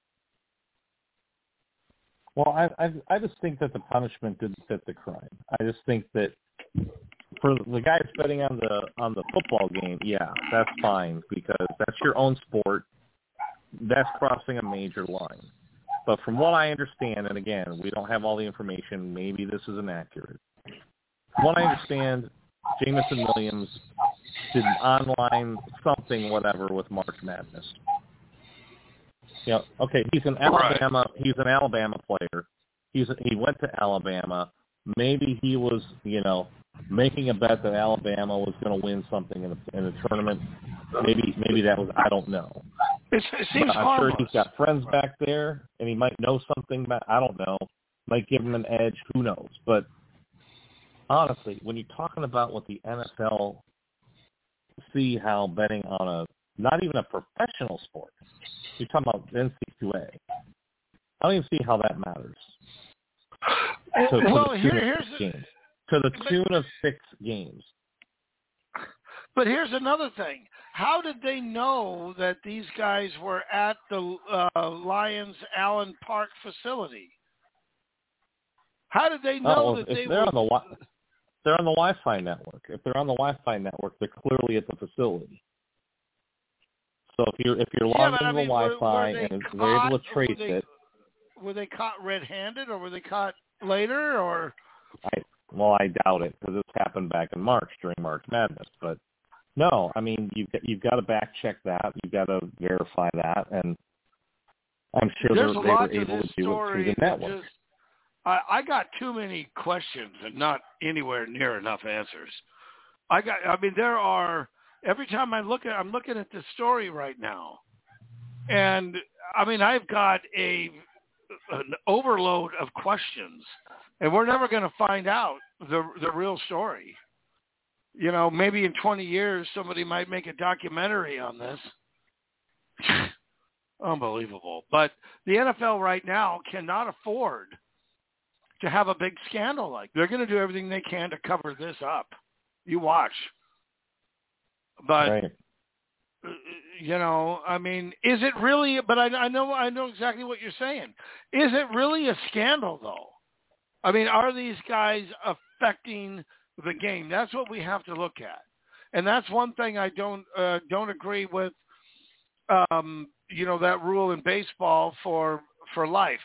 Well, I I, I just think that the punishment didn't fit the crime. I just think that for the guys betting on the on the football game, yeah, that's fine because that's your own sport. That's crossing a major line. But from what I understand, and again, we don't have all the information, maybe this is inaccurate. From what I understand, Jameson Williams did an online something, whatever, with March Madness. You know, okay, he's an Alabama, he's an Alabama player. He's he went to Alabama. Maybe he was, you know, making a bet that Alabama was going to win something in the, in the tournament. Maybe maybe that was, I don't know. It, it seems I'm harmless. sure he's got friends back there, and he might know something about, I don't know, might give him an edge, who knows. But honestly, when you're talking about what the N F L see how betting on a, not even a professional sport, you're talking about N C double A. I don't even see how that matters. To, to well, the here, tune here's of six games. To the but, tune of six games. But here's another thing. How did they know that these guys were at the uh, Lions Allen Park facility? How did they know oh, well, that if they they're were... on the wi- they're on the Wi-Fi network. If they're on the Wi-Fi network, they're clearly at the facility. So if you're if you're logged yeah, into I mean, the Wi-Fi were, were and caught, they're able to trace were they, it, were they caught red-handed or were they caught later? Or I well, I doubt it because this happened back in March during March Madness. But no, I mean you've got, you've got to back check that. You've got to verify that, and I'm sure they were able to do it through the network. Just, I, I got too many questions and not anywhere near enough answers. I got. I mean, there are. Every time I look at, I'm looking at this story right now, and I mean, I've got a an overload of questions, and we're never going to find out the the real story. You know, maybe in twenty years, somebody might make a documentary on this. Unbelievable. But the N F L right now cannot afford to have a big scandal like. They're going to do everything they can to cover this up. You watch. But, right. you know, I mean, is it really, but I, I know I know exactly what you're saying. Is it really a scandal, though? I mean, are these guys affecting the game? That's what we have to look at. And that's one thing I don't uh, don't agree with, um, you know, that rule in baseball for, for life.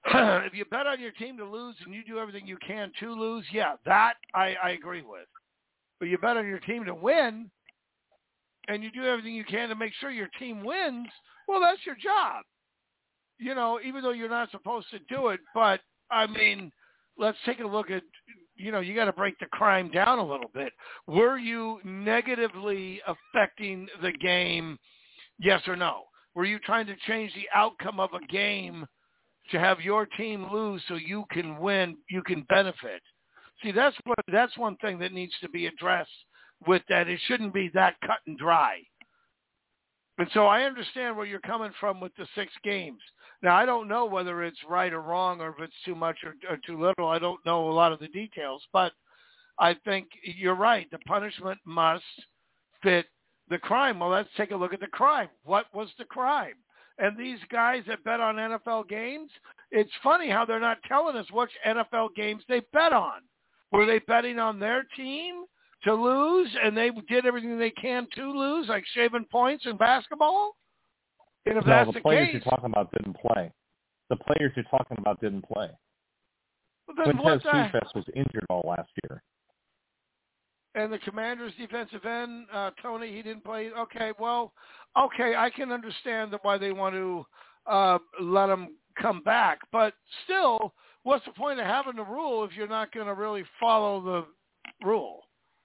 if you bet on your team to lose and you do everything you can to lose, yeah, that I, I agree with. But you bet on your team to win, and you do everything you can to make sure your team wins, well, that's your job. You know, even though you're not supposed to do it, but, I mean, let's take a look at, you know, you got to break the crime down a little bit. Were you negatively affecting the game, yes or no? Were you trying to change the outcome of a game to have your team lose so you can win, you can benefit? See, that's what that's one thing that needs to be addressed with that. It shouldn't be that cut and dry. And so I understand where you're coming from with the six games. Now, I don't know whether it's right or wrong or if it's too much or, or too little. I don't know a lot of the details, but I think you're right. The punishment must fit the crime. Well, let's take a look at the crime. What was the crime? And these guys that bet on N F L games, it's funny how they're not telling us which N F L games they bet on. Were they betting on their team to lose, and they did everything they can to lose, like shaving points in basketball? And if no, that's the the players case, you're talking about didn't play. The players you're talking about didn't play. well, then what Quintez the, Cephas was injured all last year. and the Commanders' defensive end, uh, Tony, he didn't play. Okay, well, okay, I can understand that why they want to uh, let him come back, but still, what's the point of having the rule if you're not going to really follow the rule?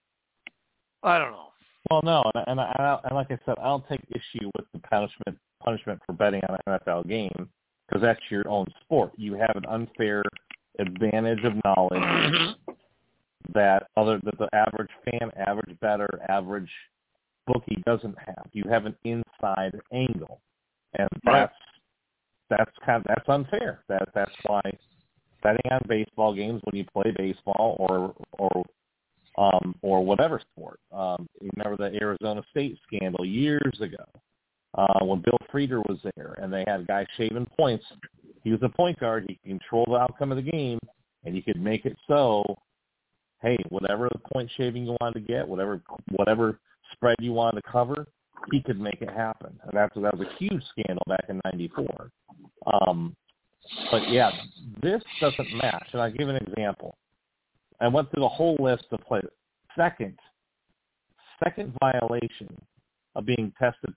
I don't know. Well, no, and and, I, and like I said, I'll take issue with the punishment punishment for betting on an N F L game because that's your own sport. You have an unfair advantage of knowledge that other that the average fan, average bettor, average bookie doesn't have. You have an inside angle, and that's that's kind of, that's unfair. That that's why betting on baseball games when you play baseball or or um, or whatever sport. Um, you remember the Arizona State scandal years ago uh, when Bill Frieder was there, and they had guys shaving points. He was a point guard. He could control the outcome of the game, and he could make it so, hey, whatever the point shaving you wanted to get, whatever whatever spread you wanted to cover, he could make it happen. And that's that was a huge scandal back in ninety-four. Um, but, yeah, this doesn't match. And I'll give an example. I went through the whole list of players. Second, second violation of being tested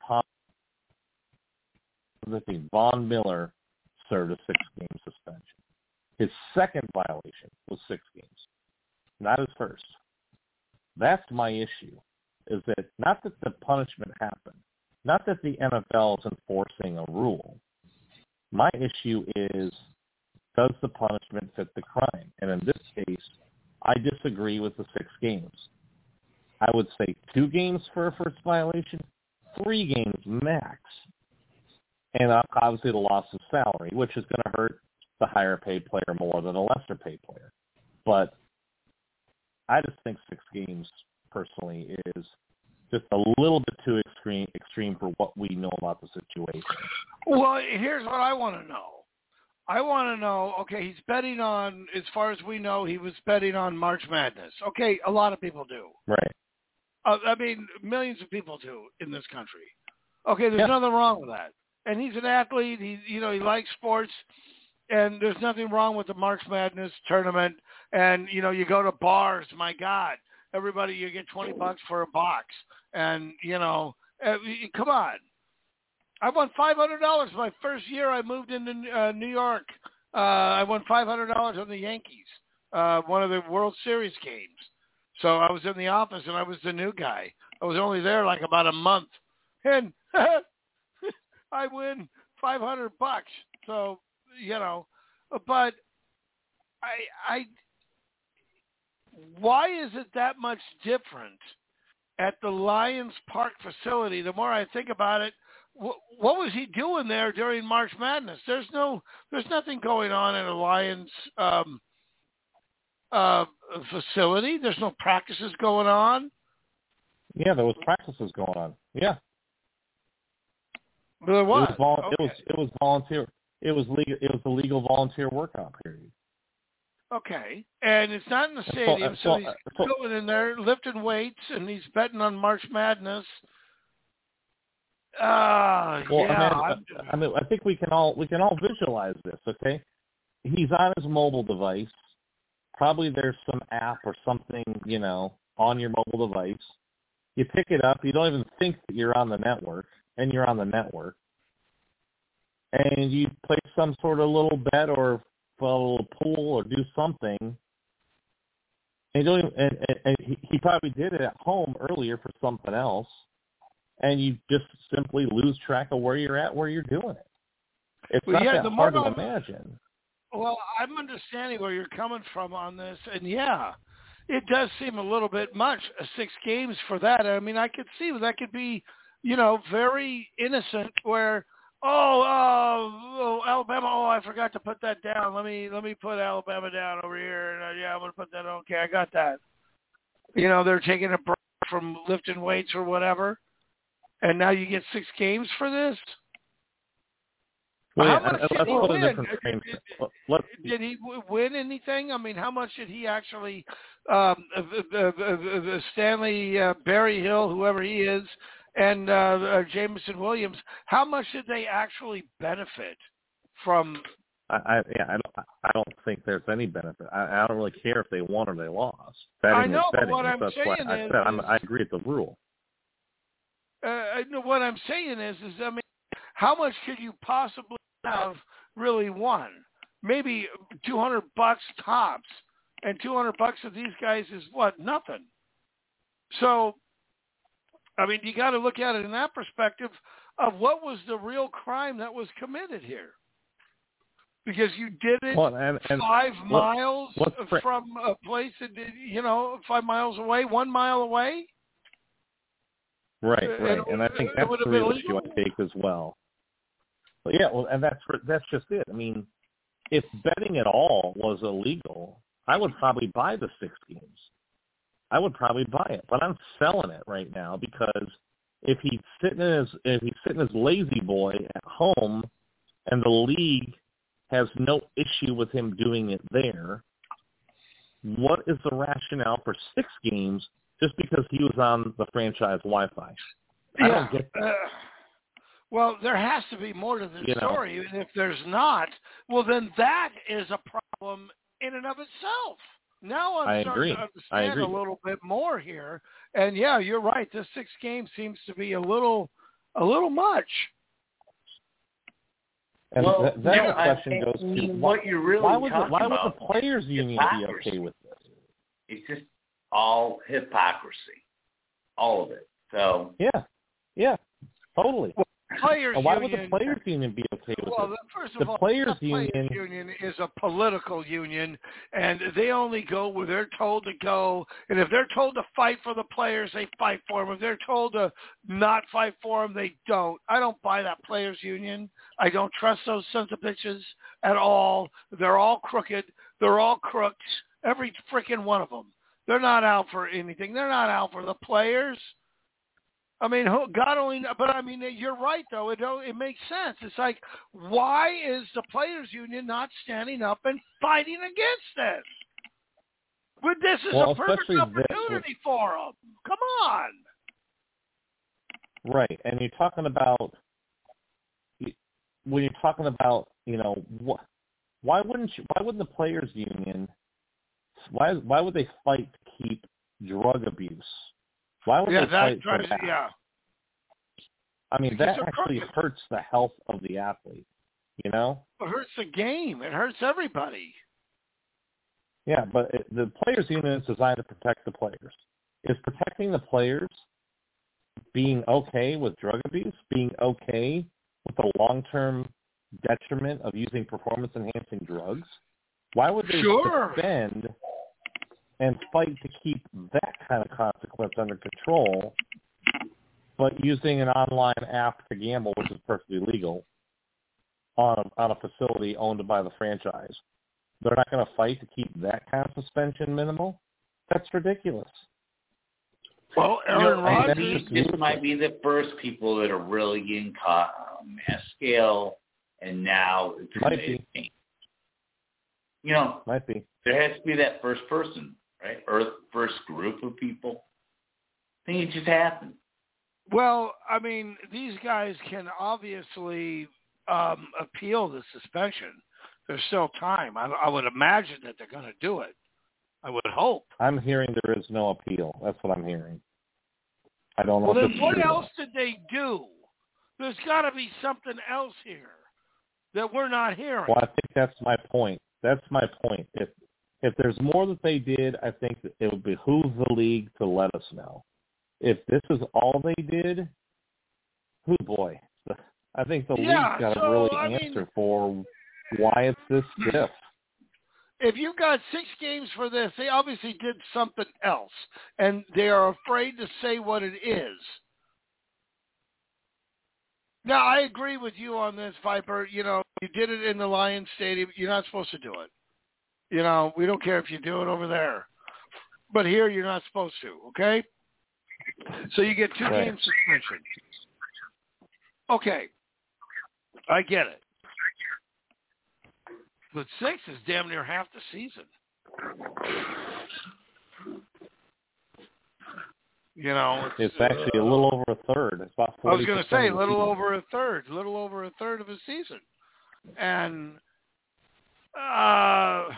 positive, Von Miller served a six-game suspension. His second violation was six games, not his first. That's my issue, is that not that the punishment happened, not that the N F L is enforcing a rule. My issue is, does the punishment fit the crime? And in this case, I disagree with the six games. I would say two games for a first violation, three games max. And obviously the loss of salary, which is going to hurt the higher paid player more than a lesser paid player. But I just think six games, personally, is just a little bit too extreme, extreme for what we know about the situation. Well, here's what I want to know. I want to know, okay, he's betting on, as far as we know, he was betting on March Madness. Okay, a lot of people do. Right. Uh, I mean, millions of people do in this country. Okay, there's yeah. nothing wrong with that. And he's an athlete. He, you know, he likes sports, and there's nothing wrong with the March Madness tournament. And, you know, you go to bars, my God, everybody, you get twenty bucks for a box. And, you know, uh, come on. I won five hundred dollars my first year I moved into uh, New York. Uh, I won five hundred dollars on the Yankees, uh, one of the World Series games. So I was in the office, and I was the new guy. I was only there like about a month. And I win five hundred bucks. So, you know, but I, I, why is it that much different at the Lions Park facility? The more I think about it, what, what was he doing there during March Madness? There's no, there's nothing going on in a Lions um, uh, facility. There's no practices going on. Yeah, there was practices going on. Yeah. There was. It was, vol- okay. it was it was volunteer. It was legal. It was the legal volunteer workout period. Okay, and it's not in the stadium, so, so, he's so, going in there lifting weights, and he's betting on March Madness. Ah, uh, well, yeah. I mean, I mean, I think we can all we can all visualize this. Okay, he's on his mobile device. Probably there's some app or something, you know, on your mobile device. You pick it up. You don't even think that you're on the network, and you're on the network. And you play some sort of little bet or a little pool or do something. And, you don't even, and, and, and he, he probably did it at home earlier for something else. And you just simply lose track of where you're at, where you're doing it. It's well, not yeah, that hard to I'm, imagine. Well, I'm understanding where you're coming from on this, and yeah, it does seem a little bit much, uh, six games for that. I mean, I could see that could be, you know, very innocent where, oh, uh, oh, Alabama, oh, I forgot to put that down. Let me let me put Alabama down over here, and uh, yeah, I'm going to put that on. Okay, I got that. You know, they're taking a break from lifting weights or whatever, and now you get six games for this? Well, how yeah, much let's did he put win? a different frame. Did, did he win anything? I mean, how much did he actually, um, uh, uh, uh, uh, Stanley uh, Berryhill, whoever he is, and uh, uh, Jameson Williams, how much did they actually benefit from? I, I, yeah, I, don't, I don't think there's any benefit. I, I don't really care if they won or they lost. Betting I know, is betting. but what I'm That's saying why I is, said I'm, is I agree with the rule. Uh, I know what I'm saying is, is I mean, how much could you possibly have really won? Maybe two hundred bucks tops, and two hundred bucks of these guys is what? Nothing. So, I mean, you got to look at it in that perspective of what was the real crime that was committed here. Because you did it well, and, and five what, miles from a place that, you know, five miles away, one mile away. Right, right, it, and I think that's the real issue I take as well. But yeah, well, and that's that's just it. I mean, if betting at all was illegal, I would probably buy the six games. I would probably buy it, but I'm selling it right now because if he's sitting in his if he's sitting his lazy boy at home, and the league has no issue with him doing it there, what is the rationale for six games just because he was on the franchise Wi-Fi? I yeah. don't get that. Uh, well, there has to be more to the you story, know? and if there's not, well, then that is a problem in and of itself. Now I'm I starting agree. to I understand agree. a little bit more here, and yeah, you're right. This six games seems to be a little, a little much. And well, that, that no, question I, goes I mean, to what you're really why would the, talking why would about the players union be okay with this? It's just all hypocrisy, all of it. So yeah, yeah, totally. Well, players and why union, would the players union be okay with well, it? First of the all, players the players union, union is a political union, and they only go where they're told to go. And if they're told to fight for the players, they fight for them. If they're told to not fight for them, they don't. I don't buy that players union. I don't trust those sons of bitches at all. They're all crooked. They're all crooks. Every freaking one of them. They're not out for anything. They're not out for the players. I mean, God only knows, but I mean, you're right, though. It it makes sense. It's like, why is the players' union not standing up and fighting against this? But this is well, a perfect especially opportunity this, for them. Come on. Right, and you're talking about when you're talking about, you know, what? Why wouldn't you? Why wouldn't the players' union? Why why would they fight to keep drug abuse? Why would yeah, they that fight drives, for that? Yeah. I mean, Because that actually crooked. hurts the health of the athlete, you know? It hurts the game. It hurts everybody. Yeah, but it, the players' union is designed to protect the players. Is protecting the players being okay with drug abuse, being okay with the long-term detriment of using performance-enhancing drugs? Why would they Sure. defend and fight to keep that kind of consequence under control, but using an online app to gamble, which is perfectly legal, on a, on a facility owned by the franchise? They're not going to fight to keep that kind of suspension minimal? That's ridiculous. Well, you Aaron know, Rodgers. This might be the first people that are really getting caught on a mass scale, and now it's Might going be. to, you know, Might be. there has to be that first person, right? Or first group of people. I think it just happened. Well, I mean, these guys can obviously um, appeal the suspension. there's still time. I, I would imagine that they're going to do it. I would hope. I'm hearing there is no appeal. That's what I'm hearing. I don't know. Well, if then it's what true else did they do? There's got to be something else here that we're not hearing. Well, I think that's my point. That's my point. If if there's more that they did, I think that it would behoove the league to let us know. If this is all they did, oh boy, I think the yeah, league's got to so, really I answer mean, for why it's this stiff. If you've got six games for this, they obviously did something else, and they are afraid to say what it is. Now, I agree with you on this, Viper. You know, you did it in the Lions Stadium. You're not supposed to do it. You know, we don't care if you do it over there. But here, you're not supposed to, okay? So you get two Right. game suspension. Okay. I get it. But six is damn near half the season. You know, it's, It's actually a little over a third. It's about I was forty percent. going to say a of the little season. over a third, little over a third of a season, and uh,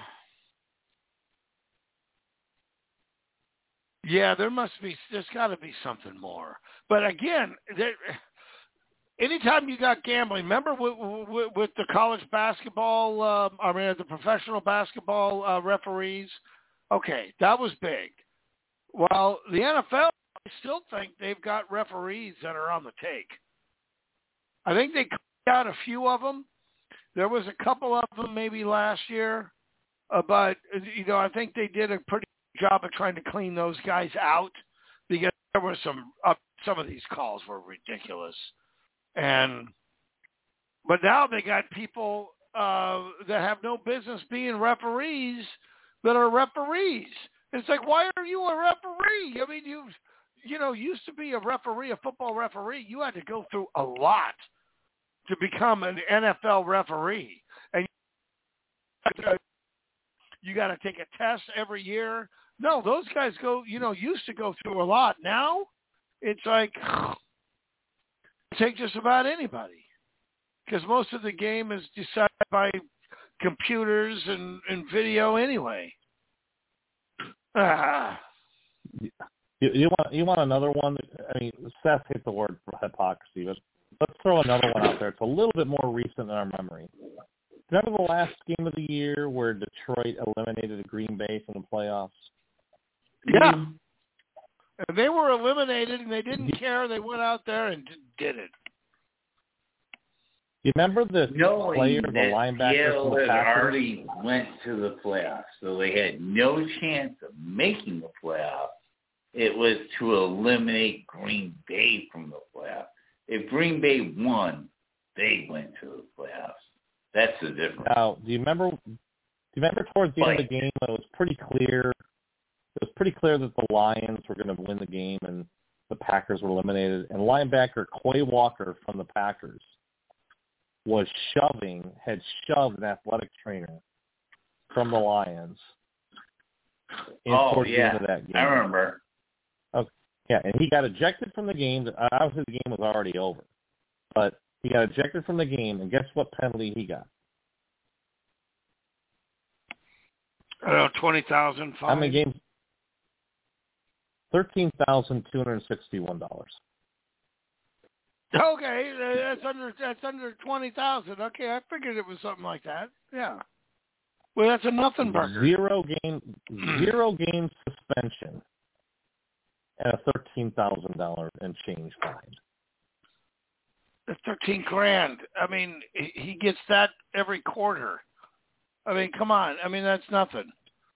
yeah, there must be. There's got to be something more. But again, there. Anytime you got gambling, remember with, with, with the college basketball, uh, I mean the professional basketball uh, referees, okay, that was big. Well, the N F L, I still think they've got referees that are on the take. I think they cut out a few of them. There was a couple of them maybe last year, uh, but you know I think they did a pretty good job of trying to clean those guys out because there were some uh, some of these calls were ridiculous. And but now they got people uh, that have no business being referees that are referees. It's like, why are you a referee? I mean, you you know used to be a referee, a football referee. You had to go through a lot to become an N F L referee, and you got to take a test every year. No, those guys go. You know, used to go through a lot. Now it's like. Take just about anybody because most of the game is decided by computers and, and video anyway. Ah. You, you want you want another one? I mean, Seth hit the word for hypocrisy, but let's throw another one out there. It's a little bit more recent in our memory. Remember the last game of the year where Detroit eliminated Green Bay from the playoffs? Yeah. And they were eliminated, and they didn't care. They went out there and did it. You remember the Knowing player, the that linebacker Seattle from the had Packers? already went to the playoffs, so they had no chance of making the playoffs. It was to eliminate Green Bay from the playoffs. If Green Bay won, they went to the playoffs. That's the difference. Now, do you remember? Do you remember towards the end of the game when it was pretty clear? It was pretty clear that the Lions were going to win the game and the Packers were eliminated. And linebacker Quay Walker from the Packers was shoving, had shoved an athletic trainer from the Lions. In oh, towards yeah. the end of that game. I remember. Okay. Yeah, and he got ejected from the game. Obviously, the game was already over. But he got ejected from the game, and guess what penalty he got? I don't know, twenty thousand fine. How many games? thirteen thousand two hundred sixty-one dollars. Okay, that's under that's under twenty thousand. Okay, I figured it was something like that. Yeah. Well, that's a nothing burger. Zero game, zero game suspension, and a thirteen thousand dollar and change fine. That's thirteen grand. I mean, he gets that every quarter. I mean, come on. I mean, that's nothing.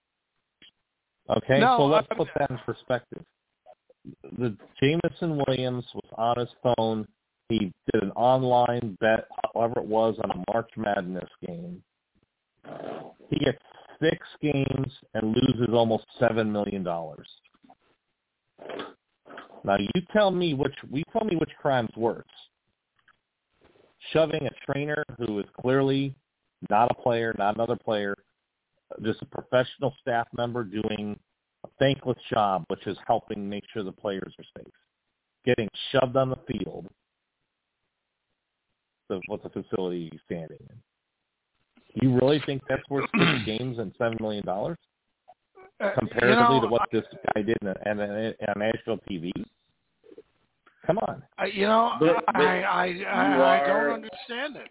Okay, No, so let's I, put that in perspective. The Jameson Williams was on his phone. He did an online bet, however it was, on a March Madness game. He gets six games and loses almost seven million dollars. Now you tell me which we tell me which crime's worse. Shoving a trainer who is clearly not a player, not another player, just a professional staff member doing a thankless job, which is helping make sure the players are safe. Getting shoved on the field of what the facility he's standing in. You really think that's worth six games and seven million dollars comparatively uh, you know, to what this guy did on, on, on national T V? Come on. Uh, you know, but, but I I I, are, I don't understand it.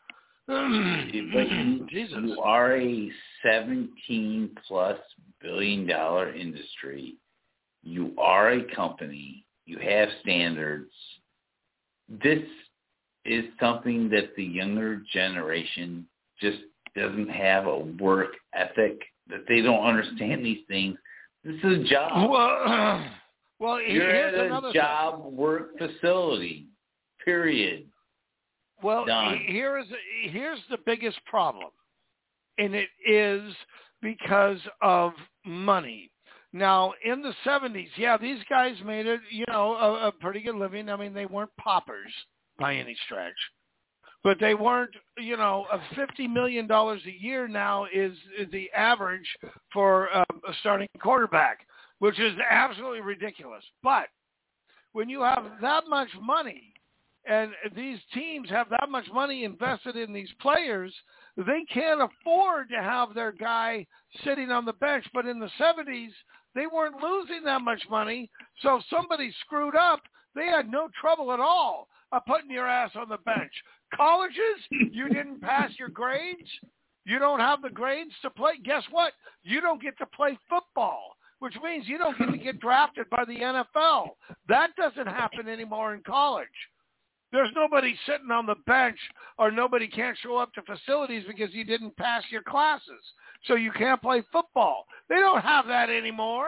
but you, Jesus. you are a seventeen plus billion dollar industry. You are a company. You have standards. This is something that the younger generation just doesn't have a work ethic, that they don't understand these things. This is a job. Well, uh, well You're here's at a another job thing. work facility, period. Well, Done. here is here's the biggest problem, and it is because of money. Now, in the seventies, yeah, these guys made it, you know, a, a pretty good living. I mean, they weren't paupers by any stretch, but they weren't, you know, a fifty million dollars a year now is, is the average for uh, a starting quarterback, which is absolutely ridiculous. But when you have that much money and these teams have that much money invested in these players, they can't afford to have their guy sitting on the bench. But in the seventies, they weren't losing that much money. So if somebody screwed up, they had no trouble at all of putting your ass on the bench. Colleges, you didn't pass your grades. You don't have the grades to play. Guess what? You don't get to play football, which means you don't get to get drafted by the N F L. That doesn't happen anymore in college. There's nobody sitting on the bench or nobody can't show up to facilities because you didn't pass your classes. So you can't play football. They don't have that anymore.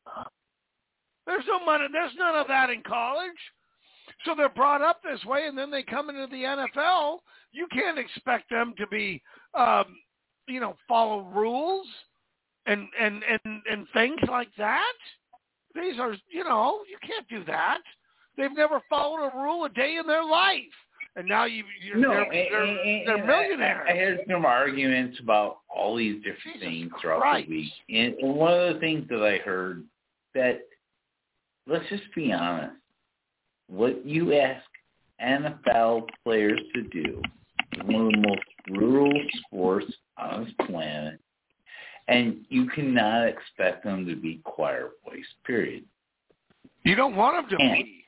There's no money. There's none of that in college. So they're brought up this way, and then they come into the N F L. You can't expect them to be, um, you know, follow rules and, and, and, and things like that. These are, you know, you can't do that. They've never followed a rule a day in their life. And now you, you're, no, they're, and, they're, and, they're and millionaires. I, I heard some arguments about all these different Jesus things throughout Christ. the week. And one of the things that I heard that, let's just be honest, what you ask N F L players to do is one of the most brutal sports on this planet, and you cannot expect them to be choir boys, period. You don't want them to And, be.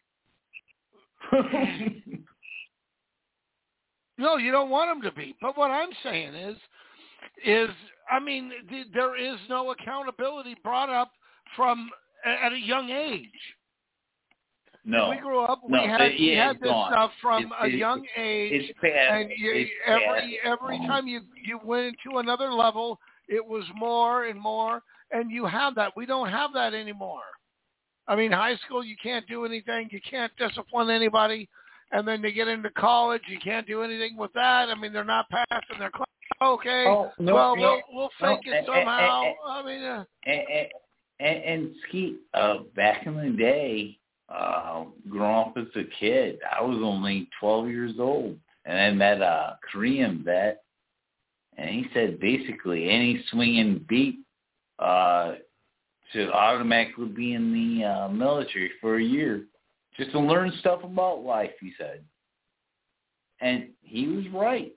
No, you don't want them to be. But what I'm saying is, is I mean, th- there is no accountability brought up from at a young age. No, When we grew up, no, we had, it, yeah, we had it's this gone. stuff from it's, a it's, young age, it's past, and you, it's every past. every um, time you you went to another level, it was more and more, and you have that. We don't have that anymore. I mean, high school, you can't do anything. You can't discipline anybody. And then they get into college, you can't do anything with that. I mean, they're not passing their class. Okay, oh, no, well, no, we'll we'll fake no, it and, somehow. And, I mean, uh, and, and, and, and Skeet, uh, back in the day, uh, growing up as a kid, I was only twelve years old, and I met a Korean vet, and he said basically any swinging beat uh, should automatically be in the uh, military for a year, just to learn stuff about life, he said. And he was right.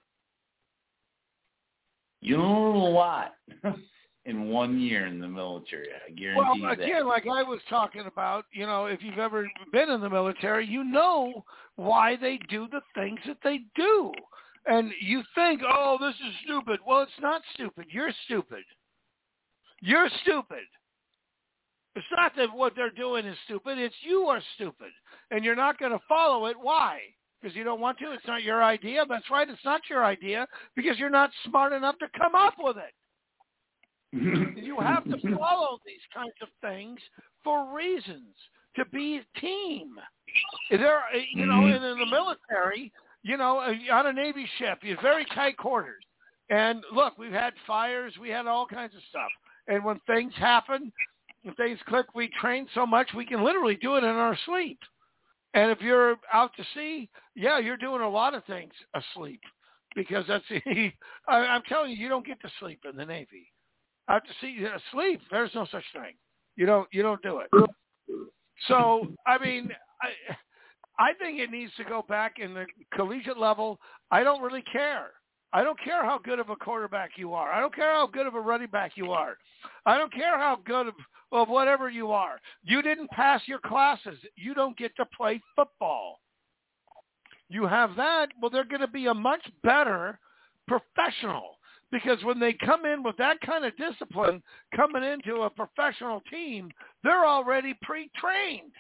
You learn a lot in one year in the military, I guarantee well, you that. again, like I was talking about, you know, if you've ever been in the military, you know why they do the things that they do. And you think, oh, this is stupid. Well, it's not stupid. You're stupid. You're stupid. It's not that what they're doing is stupid. It's you are stupid. And you're not going to follow it. Why? Because you don't want to. It's not your idea. That's right. It's not your idea because you're not smart enough to come up with it. You have to follow these kinds of things for reasons, to be a team. There, you know, and in the military, you know, on a Navy ship, you have very tight quarters. And look, we've had fires. We had all kinds of stuff. And when things happen, if things click, we train so much we can literally do it in our sleep. And if you're out to sea, yeah, you're doing a lot of things asleep because that's I, I'm telling you, you don't get to sleep in the Navy. Out to sea, asleep, there's no such thing. You don't you don't do it. So I mean, I I think it needs to go back in the collegiate level. I don't really care I don't care how good of a quarterback you are. I don't care how good of a running back you are. I don't care how good of, of whatever you are. You didn't pass your classes. You don't get to play football. You have that, well, they're going to be a much better professional, because when they come in with that kind of discipline, coming into a professional team, they're already pre-trained.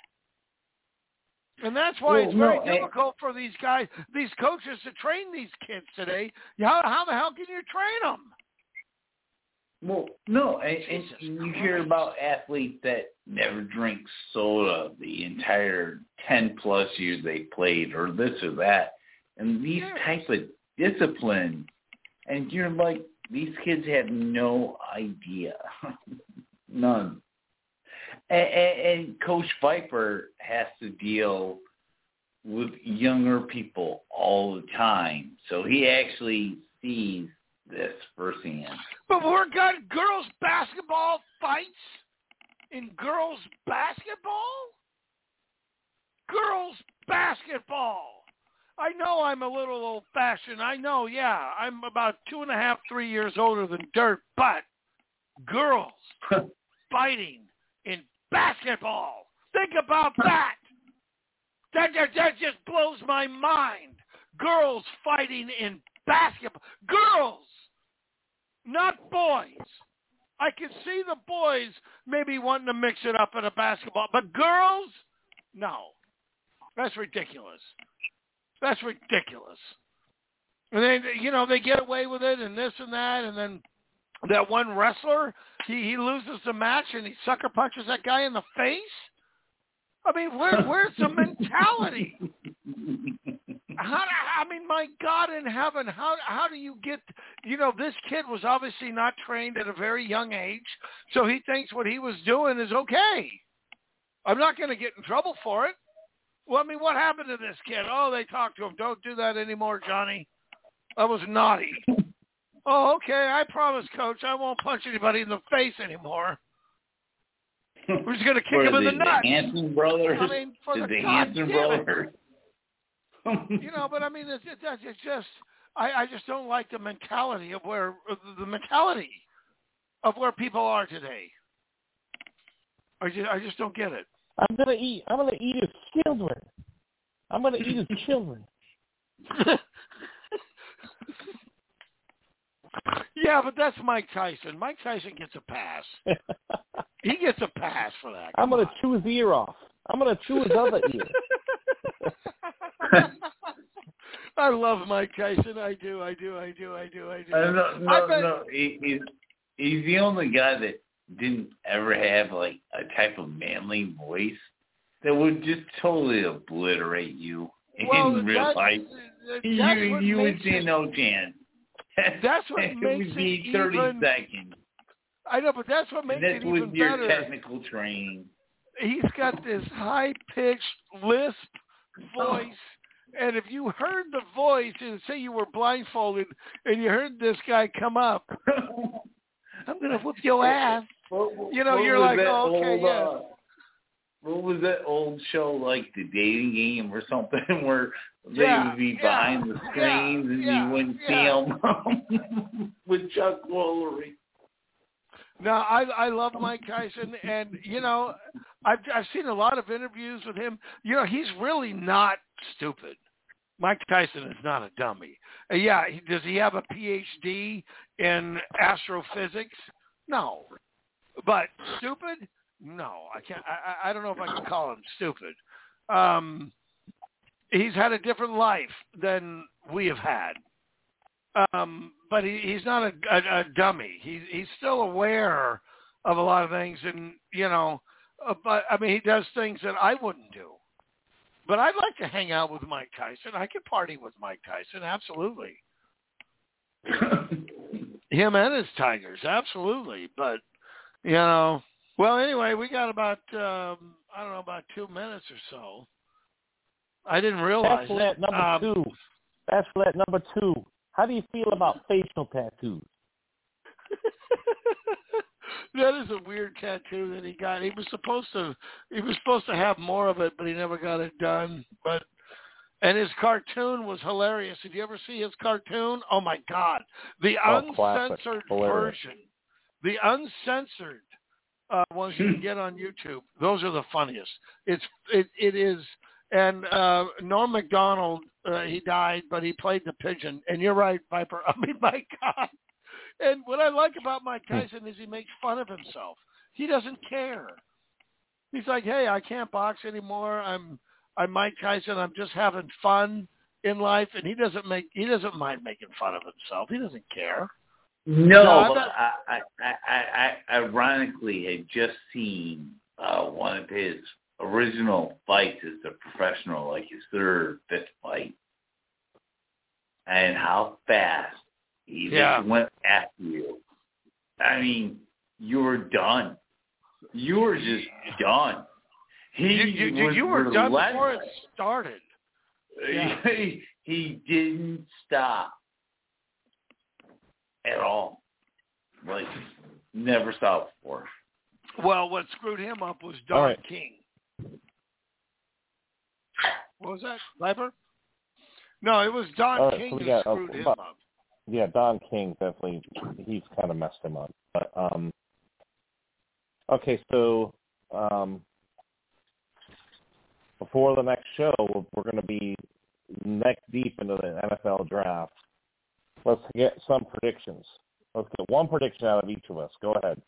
And that's why well, it's very no, difficult I, for these guys, these coaches to train these kids today. How, how the hell can you train them? Well, no, and, and you hear about athletes that never drink soda the entire ten-plus years they played, or this or that, and these yes. type of discipline, and you're like, these kids have no idea, none. And, and, and Coach Viper has to deal with younger people all the time, so he actually sees this firsthand. But we're got girls basketball fights in girls basketball? Girls basketball. I know I'm a little old-fashioned. I know, yeah, I'm about two and a half, three years older than dirt, but girls fighting in basketball. Think about that. That, that. that just blows my mind. Girls fighting in basketball. Girls! Not boys. I can see the boys maybe wanting to mix it up in a basketball, but girls, no. That's ridiculous. That's ridiculous. And then, you know, they get away with it and this and that, and then that one wrestler, he, he loses the match and he sucker punches that guy in the face? I mean, where, where's the mentality? How, I mean, my God in heaven, how how do you get, you know, this kid was obviously not trained at a very young age, so he thinks what he was doing is okay. I'm not going to get in trouble for it. Well, I mean, what happened to this kid? Oh, they talked to him. Don't do that anymore, Johnny. That was naughty. Oh, okay, I promise, Coach, I won't punch anybody in the face anymore. We're just going to kick him in the, the nuts. The Hanson brothers? I mean, for the, the God Hanson damn brothers. You know, but I mean, it's, it's, it's just, I, I just don't like the mentality of where, the mentality of where people are today. I just, I just don't get it. I'm gonna eat. I'm gonna eat his children. I'm gonna eat his children. Yeah, but that's Mike Tyson. Mike Tyson gets a pass. He gets a pass for that. Come I'm gonna on. chew his ear off. I'm gonna chew his other ear. I love Mike Tyson. I do. I do. I do. I do. I do. Uh, no, no, I bet... no. He, he's he's the only guy that didn't ever have like a type of manly voice that would just totally obliterate you well, in real life. You you would see no chance. That's what it makes would be it thirty even, seconds. I know, but that's what makes and it even with your better. Technical training. He's got this high-pitched lisp voice, and if you heard the voice, and say you were blindfolded, and you heard this guy come up, I'm gonna whoop your ass. What, you know, what you're like, oh, okay, old, yeah. Uh, what was that old show, like The Dating Game or something, where they yeah, would be yeah, behind the screens yeah, and yeah, you wouldn't yeah. see them with Chuck Woolery? No, I I love Mike Tyson, and you know, I've I've seen a lot of interviews with him. You know, he's really not stupid. Mike Tyson is not a dummy. Uh, yeah, he, does he have a P H D in astrophysics? No, but stupid? No, I can't. I I don't know if I can call him stupid. Um, he's had a different life than we have had. Um, but he, he's not a, a, a dummy. He's he's still aware of a lot of things, and you know, uh, but I mean, he does things that I wouldn't do. But I'd like to hang out with Mike Tyson. I could party with Mike Tyson, absolutely. Him and his Tigers, absolutely. But you know, well, anyway, we got about um, I don't know about two minutes or so. I didn't realize Bachelorette it. number Um, two. Bachelorette number two. How do you feel about facial tattoos? That is a weird tattoo that he got. He was supposed to he was supposed to have more of it, but he never got it done. But And his cartoon was hilarious. Did you ever see his cartoon? Oh, my God. The Oh, classic. uncensored Hilarious. version. The uncensored uh, ones you can get on YouTube. Those are the funniest. It's It, it is. And uh, Norm Macdonald, uh, he died, but he played the pigeon. And you're right, Viper. I mean, my God. And what I like about Mike Tyson is he makes fun of himself. He doesn't care. He's like, hey, I can't box anymore. I'm I'm Mike Tyson. I'm just having fun in life, and he doesn't make he doesn't mind making fun of himself. He doesn't care. No, No, but not, I, I, I, I ironically had just seen uh, one of his original fights as a professional, like his third, fifth fight, and how fast he Yeah. just went after you. I mean, you were done. You were just done. He you, you, was you were done relentless. before it started. Yeah. he, he didn't stop at all. Like, never stopped before. Well, what screwed him up was Don right. King. What was that, Viper? No, it was Don All right, King so we who got, screwed uh, him about, up. Yeah, Don King definitely, he's kind of messed him up. But, um, okay, so um, before the next show, we're, we're going to be neck deep into the N F L draft. Let's get some predictions. Let's get one prediction out of each of us. Go ahead.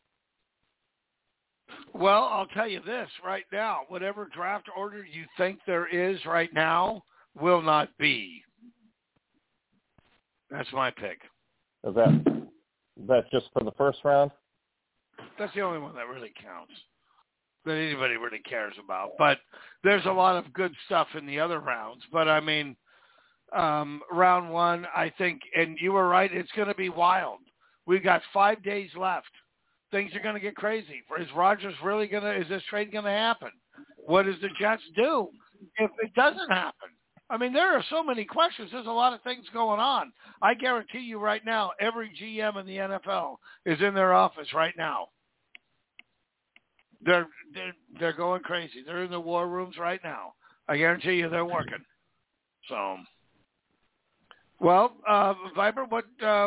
Well, I'll tell you this right now. Whatever draft order you think there is right now will not be. That's my pick. Is that is that just for the first round? That's the only one that really counts, that anybody really cares about. But there's a lot of good stuff in the other rounds. But, I mean, um, round one, I think, and you were right, it's going to be wild. We've got five days left. Things are going to get crazy. Is Rodgers really going to – is this trade going to happen? What does the Jets do if it doesn't happen? I mean, there are so many questions. There's a lot of things going on. I guarantee you right now, every G M in the N F L is in their office right now. They're they're they're going crazy. They're in the war rooms right now. I guarantee you, they're working. So, well, uh, Viper, what uh,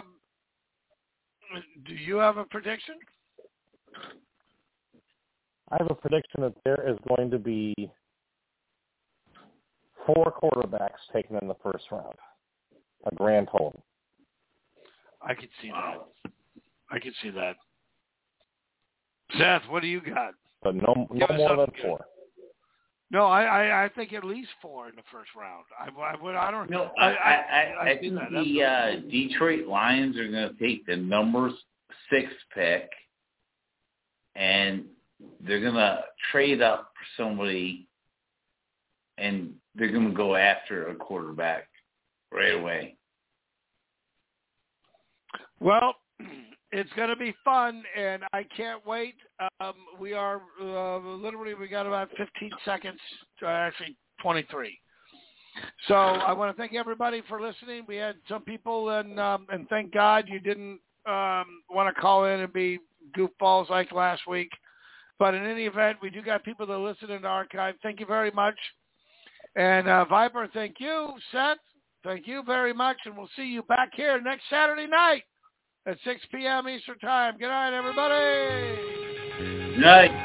do you have a prediction? I have a prediction that there is going to be four quarterbacks taken in the first round, a grand total. I could see that. I could see that. Seth, what do you got? But no, no Give us more than something four. good. No, I, I, I think at least four in the first round. I, I would. I don't. No, I, I, I, I, I see think that. the uh, Detroit Lions are going to take the number six pick, and they're going to trade up for somebody, and they're going to go after a quarterback right away. Well, it's going to be fun, and I can't wait. Um, we are uh, literally, we got about fifteen seconds, to actually twenty-three. So I want to thank everybody for listening. We had some people, and um, and thank God you didn't um, want to call in and be goofballs like last week. But in any event, we do got people that listen in the archive. Thank you very much. And uh, Viper, thank you. Seth, thank you very much. And we'll see you back here next Saturday night at six p.m. Eastern Time. Good night, everybody. Night.